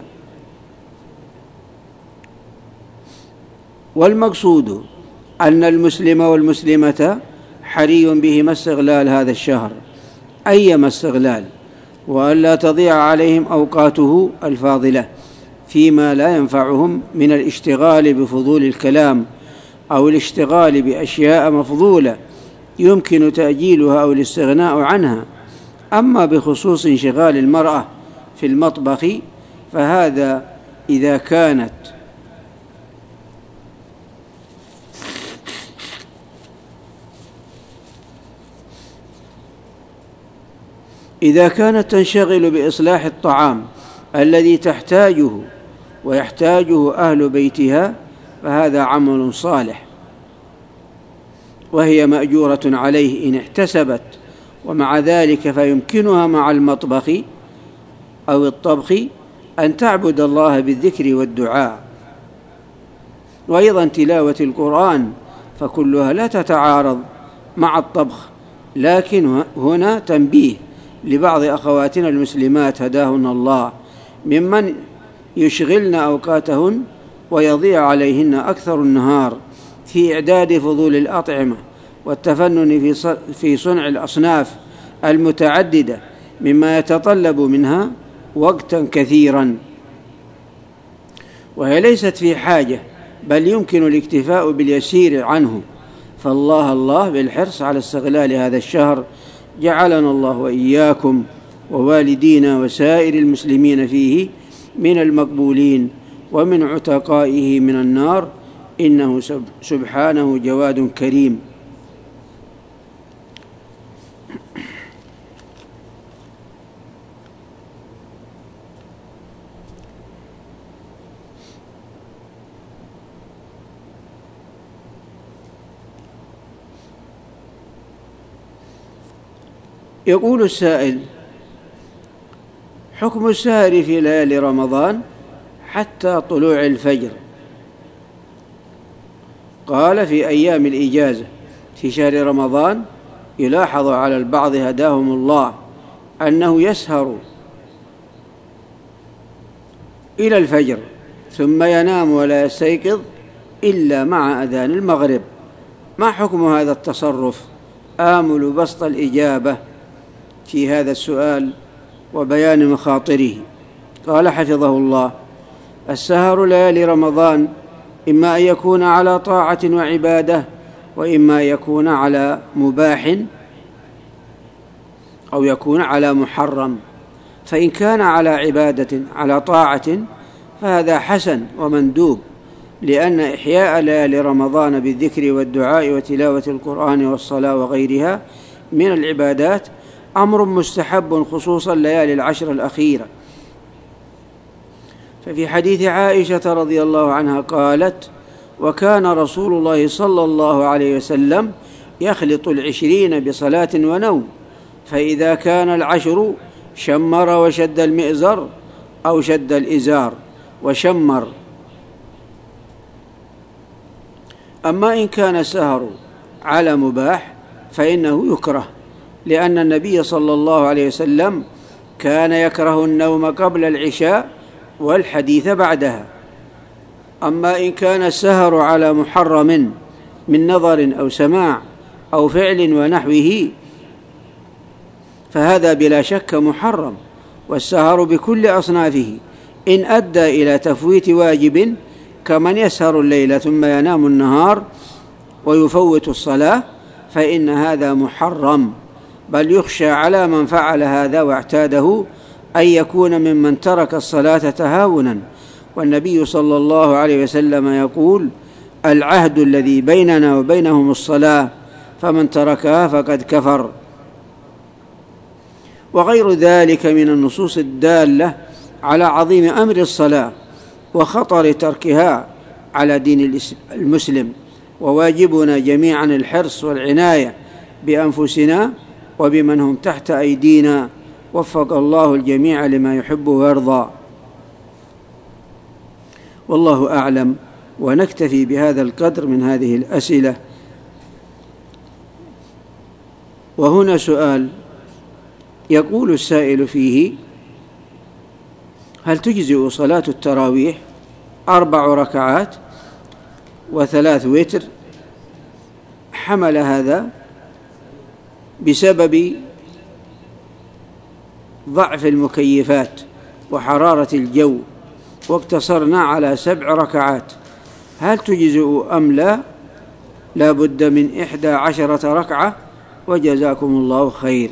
A: والمقصود أن المسلم والمسلمة حري بهما استغلال هذا الشهر أيما استغلال، وأن لا تضيع عليهم أوقاته الفاضلة فيما لا ينفعهم من الاشتغال بفضول الكلام أو الاشتغال بأشياء مفضولة يمكن تأجيلها أو الاستغناء عنها. أما بخصوص انشغال المرأة في المطبخ فهذا إذا كانت إذا كانت تنشغل بإصلاح الطعام الذي تحتاجه ويحتاجه أهل بيتها فهذا عمل صالح، وهي مأجورة عليه إن احتسبت. ومع ذلك فيمكنها مع المطبخ أو الطبخ أن تعبد الله بالذكر والدعاء. وأيضا تلاوة القرآن فكلها لا تتعارض مع الطبخ، لكن هنا تنبيه لبعض أخواتنا المسلمات هداهن الله ممن يشغلن أوقاتهن ويضيع عليهن أكثر النهار في إعداد فضول الأطعمة والتفنن في صنع الأصناف المتعددة مما يتطلب منها وقتا كثيرا، وهي ليست في حاجة، بل يمكن الاكتفاء باليسير عنه. فالله الله بالحرص على استغلال هذا الشهر، جعلنا الله وإياكم ووالدينا وسائر المسلمين فيه من المقبولين ومن عتقائه من النار، إنه سبحانه جواد كريم. يقول السائل: حكم السهر في ليالي رمضان حتى طلوع الفجر؟ قال: في أيام الإجازة في شهر رمضان يلاحظ على البعض هداهم الله أنه يسهر إلى الفجر ثم ينام ولا يستيقظ إلا مع أذان المغرب. ما حكم هذا التصرف؟ آمل بسط الإجابة في هذا السؤال وبيان مخاطره. قال حفظه الله: السهر ليالي رمضان إما أن يكون على طاعة وعبادة، وإما أن يكون على مباح أو يكون على محرم. فإن كان على عبادة على طاعة فهذا حسن ومندوب، لأن إحياء ليالي رمضان بالذكر والدعاء وتلاوة القرآن والصلاة وغيرها من العبادات أمر مستحب، خصوصا ليالي العشر الأخيرة. ففي حديث عائشة رضي الله عنها قالت: وكان رسول الله صلى الله عليه وسلم يخلط العشرين بصلاة ونوم، فإذا كان العشر شمر وشد المئزر أو شد الإزار وشمر. أما إن كان السهر على مباح فإنه يكره، لأن النبي صلى الله عليه وسلم كان يكره النوم قبل العشاء والحديث بعدها. أما إن كان السهر على محرم من نظر أو سماع أو فعل ونحوه فهذا بلا شك محرم، والسهر بكل أصنافه إن أدى إلى تفويت واجب كمن يسهر الليل ثم ينام النهار ويفوت الصلاة فإن هذا محرم، بل يخشى على من فعل هذا واعتاده أن يكون ممن ترك الصلاة تهاونا. والنبي صلى الله عليه وسلم يقول: العهد الذي بيننا وبينهم الصلاة فمن تركها فقد كفر. وغير ذلك من النصوص الدالة على عظيم أمر الصلاة وخطر تركها على دين المسلم. وواجبنا جميعا الحرص والعناية بأنفسنا وبمن هم تحت أيدينا، وفق الله الجميع لما يحب ويرضى. والله أعلم، ونكتفي بهذا القدر من هذه الأسئلة. وهنا سؤال يقول السائل فيه: هل تجزئ صلاة التراويح أربع ركعات وثلاث وتر؟ حمل هذا بسبب ضعف المكيفات وحرارة الجو، واقتصرنا على سبع ركعات. هل تجزئ أم لا؟ لا بد من إحدى عشرة ركعة، وجزاكم الله خير.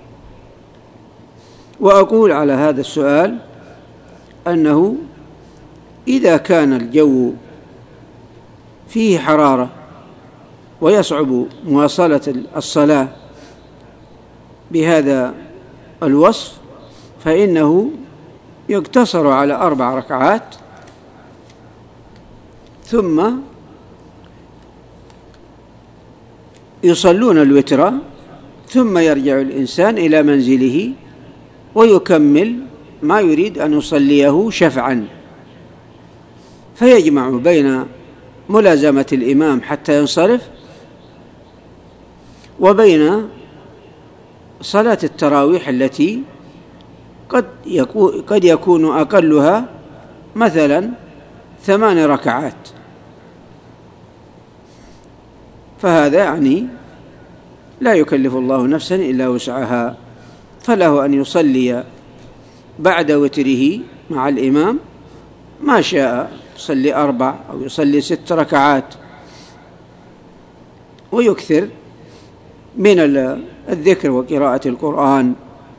A: وأقول على هذا السؤال أنه إذا كان الجو فيه حرارة ويصعب مواصلة الصلاة بهذا الوصف فإنه يقتصر على أربع ركعات، ثم يصلون الوتر، ثم يرجع الإنسان إلى منزله ويكمل ما يريد أن يصليه شفعا، فيجمع بين ملازمة الإمام حتى ينصرف وبين صلاة التراويح التي قد يكون, قد يكون أقلها مثلا ثمان ركعات. فهذا يعني لا يكلف الله نفسا إلا وسعها، فله أن يصلي بعد وتره مع الإمام ما شاء، يصلي أربع أو يصلي ست ركعات، ويكثر من الذكر وقراءة القرآن.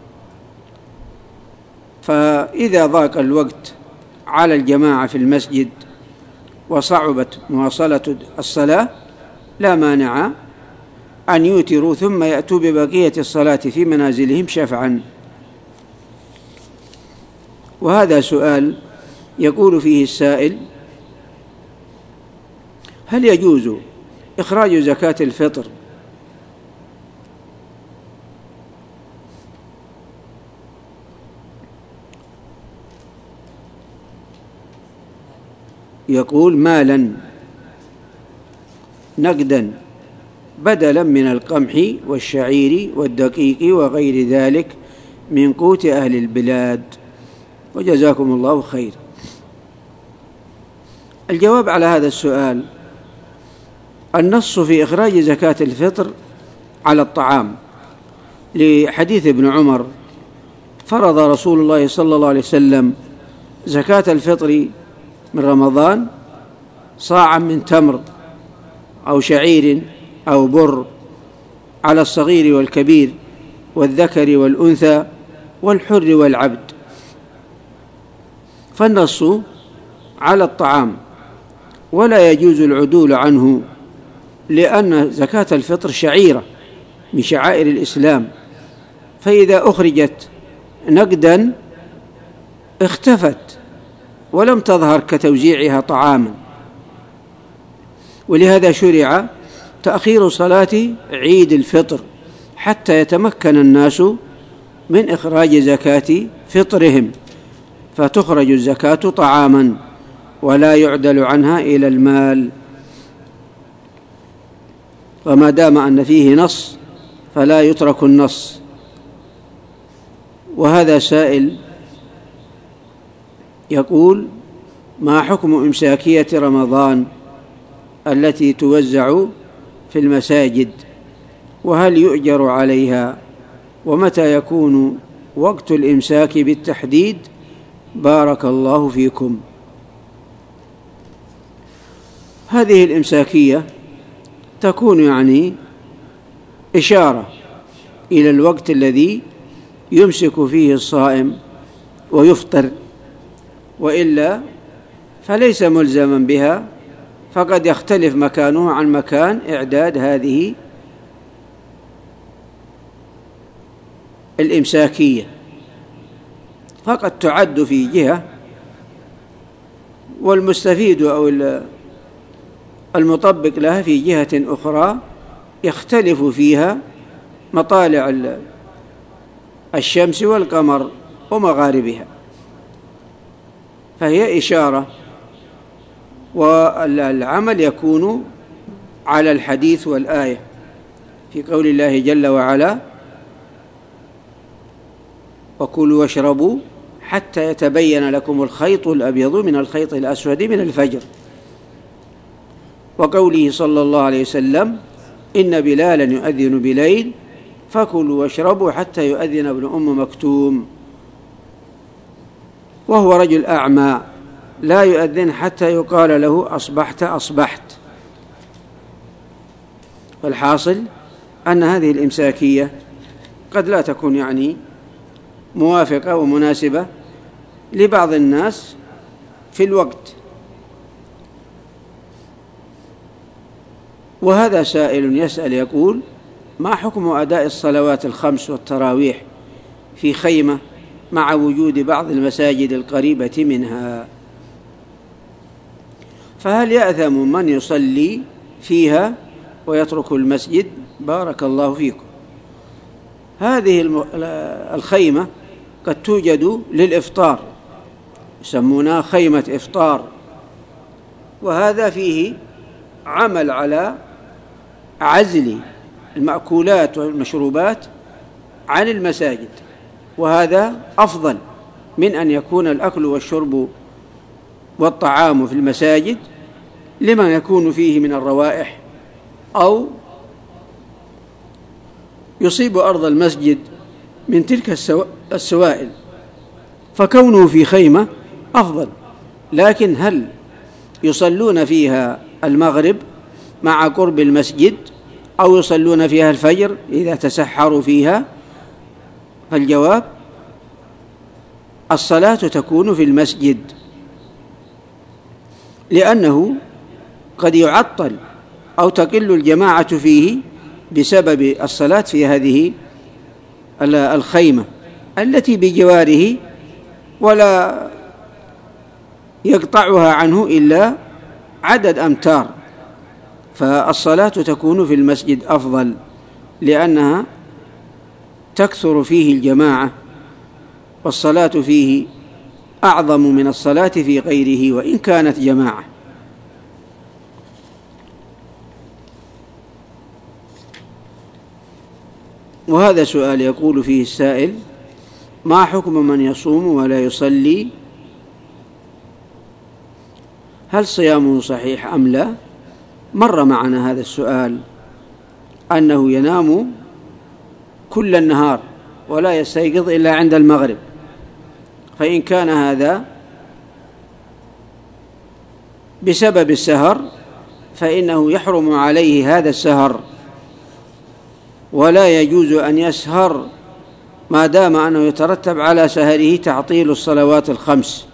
A: فإذا ضاق الوقت على الجماعة في المسجد وصعبت مواصلة الصلاة لا مانع أن يوتروا ثم يأتوا ببقية الصلاة في منازلهم شفعا. وهذا سؤال يقول فيه السائل: هل يجوز إخراج زكاة الفطر يقول مالا نقدا بدلا من القمح والشعير والدقيق وغير ذلك من قوت أهل البلاد؟ وجزاكم الله خير. الجواب على هذا السؤال: النص في إخراج زكاة الفطر على الطعام لحديث ابن عمر: فرض رسول الله صلى الله عليه وسلم زكاة الفطر من رمضان صاعا من تمر أو شعير أو بر على الصغير والكبير والذكر والأنثى والحر والعبد. فالنص على الطعام ولا يجوز العدول عنه، لأن زكاة الفطر شعيرة من شعائر الإسلام، فإذا أخرجت نقدا اختفت ولم تظهر كتوزيعها طعاما. ولهذا شرع تأخير صلاة عيد الفطر حتى يتمكن الناس من إخراج زكاة فطرهم، فتخرج الزكاة طعاما ولا يعدل عنها إلى المال. وما دام أن فيه نص فلا يترك النص. وهذا سائل يقول: ما حكم إمساكية رمضان التي توزع في المساجد، وهل يؤجر عليها، ومتى يكون وقت الإمساك بالتحديد؟ بارك الله فيكم. هذه الإمساكية تكون يعني إشارة إلى الوقت الذي يمسك فيه الصائم ويفطر، وإلا فليس ملزما بها، فقد يختلف مكانه عن مكان إعداد هذه الإمساكية، فقد تعد في جهة والمستفيد أو المطبق لها في جهة أخرى يختلف فيها مطالع الشمس والقمر ومغاربها، فهي إشارة، والعمل يكون على الحديث والآية في قول الله جل وعلا: وكلوا واشربوا حتى يتبين لكم الخيط الأبيض من الخيط الأسود من الفجر، وقوله صلى الله عليه وسلم: إن بلالا يؤذن بليل فكلوا واشربوا حتى يؤذن ابن أم مكتوم، وهو رجل أعمى لا يؤذن حتى يقال له أصبحت أصبحت. والحاصل أن هذه الإمساكية قد لا تكون يعني موافقة ومناسبة لبعض الناس في الوقت. وهذا سائل يسأل يقول: ما حكم أداء الصلوات الخمس والتراويح في خيمة مع وجود بعض المساجد القريبة منها؟ فهل يأثم من يصلي فيها ويترك المسجد؟ بارك الله فيكم. هذه الخيمة قد توجد للإفطار، يسمونها خيمة إفطار، وهذا فيه عمل على عزل المأكولات والمشروبات عن المساجد، وهذا أفضل من أن يكون الأكل والشرب والطعام في المساجد لما يكون فيه من الروائح أو يصيب أرض المسجد من تلك السوائل، فكونه في خيمة أفضل. لكن هل يصلون فيها المغرب مع قرب المسجد أو يصلون فيها الفجر إذا تسحروا فيها؟ فالجواب: الصلاة تكون في المسجد، لأنه قد يعطل أو تقل الجماعة فيه بسبب الصلاة في هذه الخيمة التي بجواره ولا يقطعها عنه إلا عدد أمتار، فالصلاة تكون في المسجد أفضل لأنها تكثر فيه الجماعة، والصلاة فيه أعظم من الصلاة في غيره وإن كانت جماعة. وهذا سؤال يقول فيه السائل: ما حكم من يصوم ولا يصلي؟ هل صيامه صحيح أم لا؟ مر معنا هذا السؤال، أنه ينام كل النهار ولا يستيقظ إلا عند المغرب، فإن كان هذا بسبب السهر فإنه يحرم عليه هذا السهر، ولا يجوز أن يسهر ما دام أنه يترتب على سهره تعطيل الصلوات الخمس.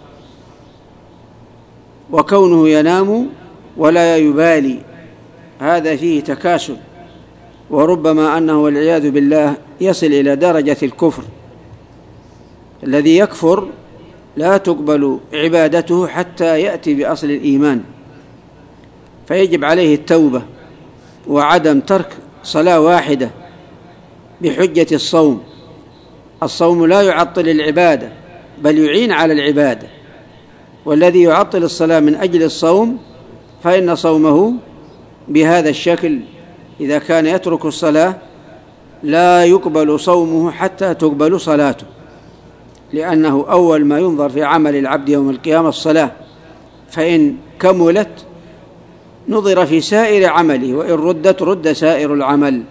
A: وكونه ينام ولا يبالي هذا فيه تكاسل، وربما أنه والعياذ بالله يصل إلى درجة الكفر. الذي يكفر لا تقبل عبادته حتى يأتي بأصل الإيمان، فيجب عليه التوبة وعدم ترك صلاة واحدة بحجة الصوم. الصوم لا يعطل العبادة بل يعين على العبادة، والذي يعطل الصلاة من أجل الصوم فإن صومه بهذا الشكل إذا كان يترك الصلاة لا يقبل صومه حتى تقبل صلاته. لأنه أول ما ينظر في عمل العبد يوم القيامة الصلاة، فإن كملت نظر في سائر عمله، وإن ردت رد سائر العمل.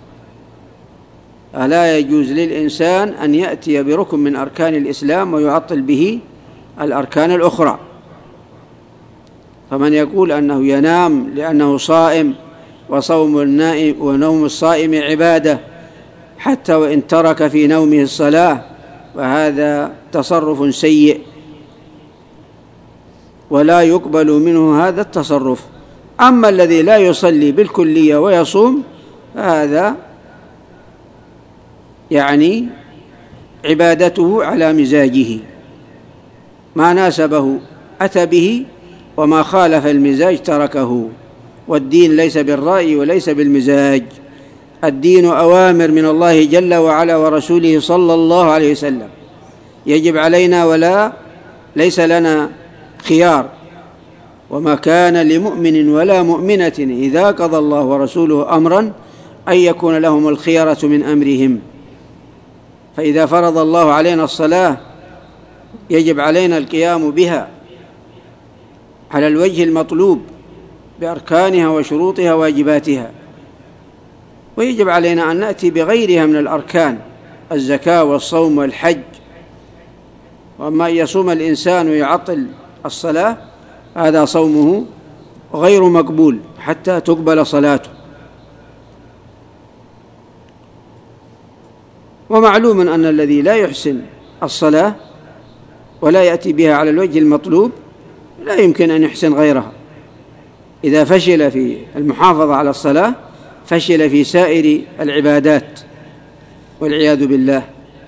A: ألا يجوز للإنسان أن يأتي بركن من أركان الإسلام ويعطل به الأركان الأخرى. فمن يقول أنه ينام لأنه صائم، وصوم النائم ونوم الصائم عبادة حتى وإن ترك في نومه الصلاة، وهذا تصرف سيء ولا يقبل منه هذا التصرف. أما الذي لا يصلي بالكلية ويصوم، هذا يعني عبادته على مزاجه، ما ناسبه أتى به، وما خالف المزاج تركه. والدين ليس بالرأي وليس بالمزاج، الدين أوامر من الله جل وعلا ورسوله صلى الله عليه وسلم، يجب علينا ولا ليس لنا خيار. وما كان لمؤمن ولا مؤمنة إذا قضى الله ورسوله أمرا أن يكون لهم الخيرة من أمرهم. فإذا فرض الله علينا الصلاة يجب علينا القيام بها على الوجه المطلوب بأركانها وشروطها وواجباتها، ويجب علينا أن نأتي بغيرها من الأركان، الزكاة والصوم والحج. وأما أن يصوم الإنسان ويعطل الصلاة، هذا صومه غير مقبول حتى تقبل صلاته. ومعلوم أن الذي لا يحسن الصلاة ولا يأتي بها على الوجه المطلوب لا يمكن أن يحسن غيرها. إذا فشل في المحافظة على الصلاة فشل في سائر العبادات والعياذ بالله.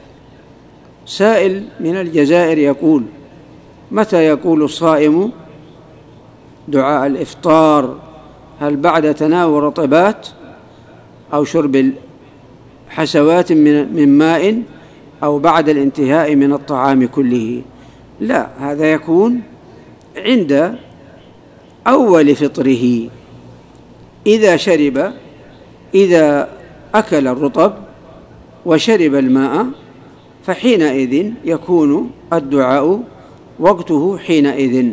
A: سائل من الجزائر يقول: متى يقول الصائم دعاء الإفطار؟ هل بعد تناول رطبات أو شرب حسوات من ماء أو بعد الانتهاء من الطعام كله؟ لا، هذا يكون عند أول فطره، إذا شرب إذا أكل الرطب وشرب الماء فحينئذ يكون الدعاء وقته حينئذ.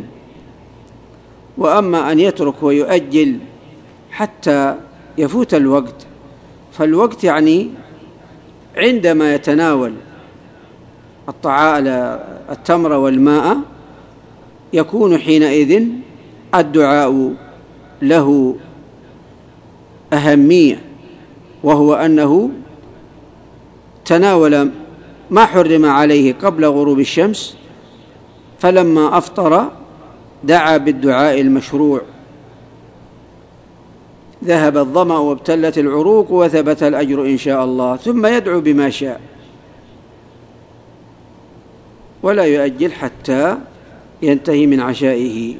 A: وأما أن يترك ويؤجل حتى يفوت الوقت، فالوقت يعني عندما يتناول الطعام التمر والماء يكون حينئذ الدعاء له أهمية، وهو أنه تناول ما حرم عليه قبل غروب الشمس، فلما أفطر دعا بالدعاء المشروع: ذهب الظمأ وابتلت العروق وثبت الأجر إن شاء الله، ثم يدعو بما شاء ولا يؤجل حتى ينتهي من عشائه.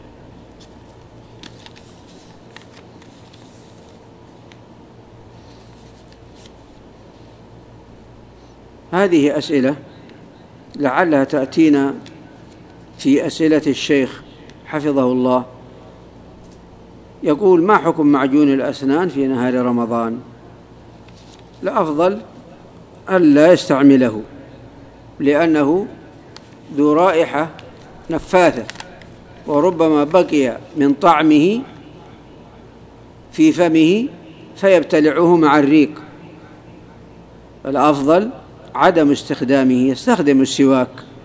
A: هذه أسئلة لعلها تأتينا في أسئلة الشيخ حفظه الله. يقول: ما حكم معجون الأسنان في نهار رمضان؟ الأفضل ألا يستعمله، لأنه ذو رائحة نفاثة، وربما بقي من طعمه في فمه فيبتلعه مع الريق. الأفضل عدم استخدامه، يستخدم السواك.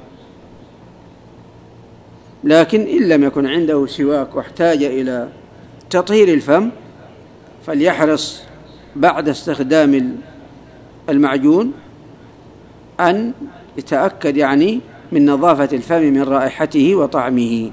A: لكن إن لم يكن عنده سواك واحتاج إلى تطهير الفم فليحرص بعد استخدام المعجون أن يتأكد يعني من نظافة الفم من رائحته وطعمه.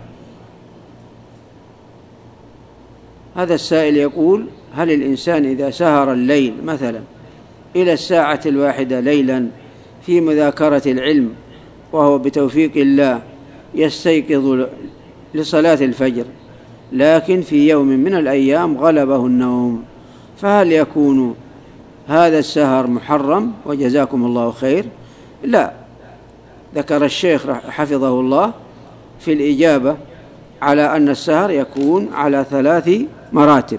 A: هذا السائل يقول: هل الإنسان إذا سهر الليل مثلا إلى الساعة الواحدة ليلا في مذاكرة العلم وهو بتوفيق الله يستيقظ لصلاة الفجر، لكن في يوم من الأيام غلبه النوم، فهل يكون هذا السهر محرم؟ وجزاكم الله خير. لا، ذكر الشيخ حفظه الله في الإجابة على أن السهر يكون على ثلاث مراتب: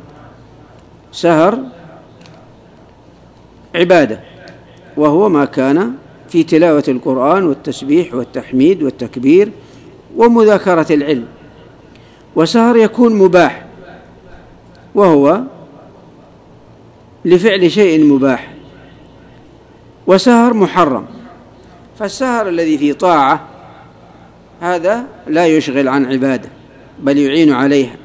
A: سهر عبادة وهو ما كان في تلاوة القرآن والتسبيح والتحميد والتكبير ومذاكرة العلم. وسهر يكون مباح، وهو لفعل شيء مباح، وسهر محرم. فالسهر الذي في طاعة هذا لا يشغل عن عبادة بل يعين عليها.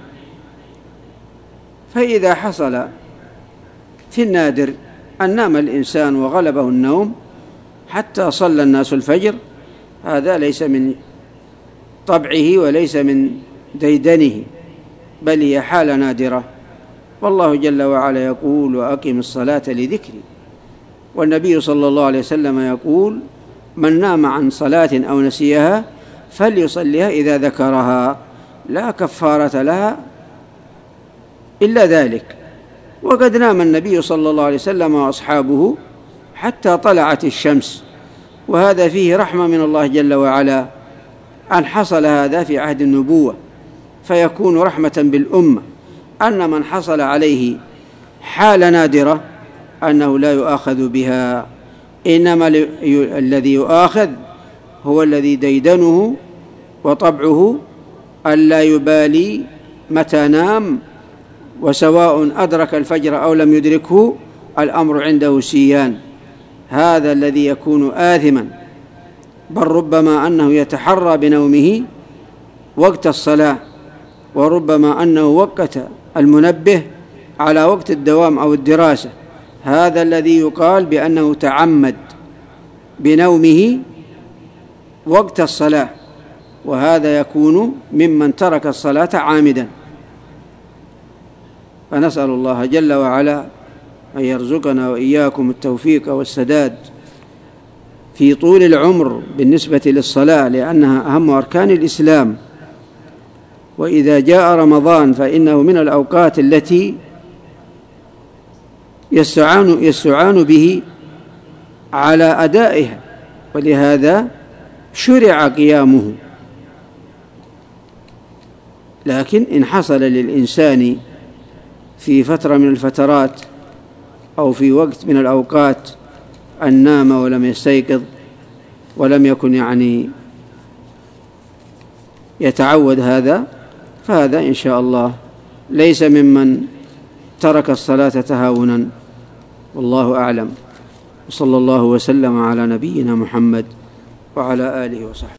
A: فإذا حصل في النادر أن نام الإنسان وغلبه النوم حتى صلى الناس الفجر، هذا ليس من طبعه وليس من ديدنه، بل هي حالة نادرة. والله جل وعلا يقول: وأقم الصلاة لذكري. والنبي صلى الله عليه وسلم يقول: من نام عن صلاة أو نسيها فليصليها إذا ذكرها، لا كفارة لها إلا ذلك. وقد نام النبي صلى الله عليه وسلم وأصحابه حتى طلعت الشمس، وهذا فيه رحمة من الله جل وعلا أن حصل هذا في عهد النبوة، فيكون رحمة بالأمة أن من حصل عليه حال نادرة أنه لا يؤاخذ بها، إنما الذي يؤاخذ هو الذي ديدنه وطبعه ألا يبالي متى نام، وسواء أدرك الفجر أو لم يدركه الأمر عنده سيان. هذا الذي يكون آثما، بل ربما أنه يتحرى بنومه وقت الصلاة، وربما أنه وقت المنبه على وقت الدوام أو الدراسة. هذا الذي يقال بأنه تعمد بنومه وقت الصلاة، وهذا يكون ممن ترك الصلاة عامدا. فنسأل الله جل وعلا أن يرزقنا وإياكم التوفيق والسداد في طول العمر بالنسبة للصلاة، لأنها أهم أركان الإسلام. وإذا جاء رمضان فإنه من الأوقات التي يستعان, يستعان به على أدائها، ولهذا شرع قيامه. لكن إن حصل للإنسان في فترة من الفترات أو في وقت من الأوقات أن نام ولم يستيقظ ولم يكن يعني يتعود هذا، فهذا إن شاء الله ليس ممن ترك الصلاة تهاونا، والله أعلم. وصلى الله وسلم على نبينا محمد وعلى آله وصحبه.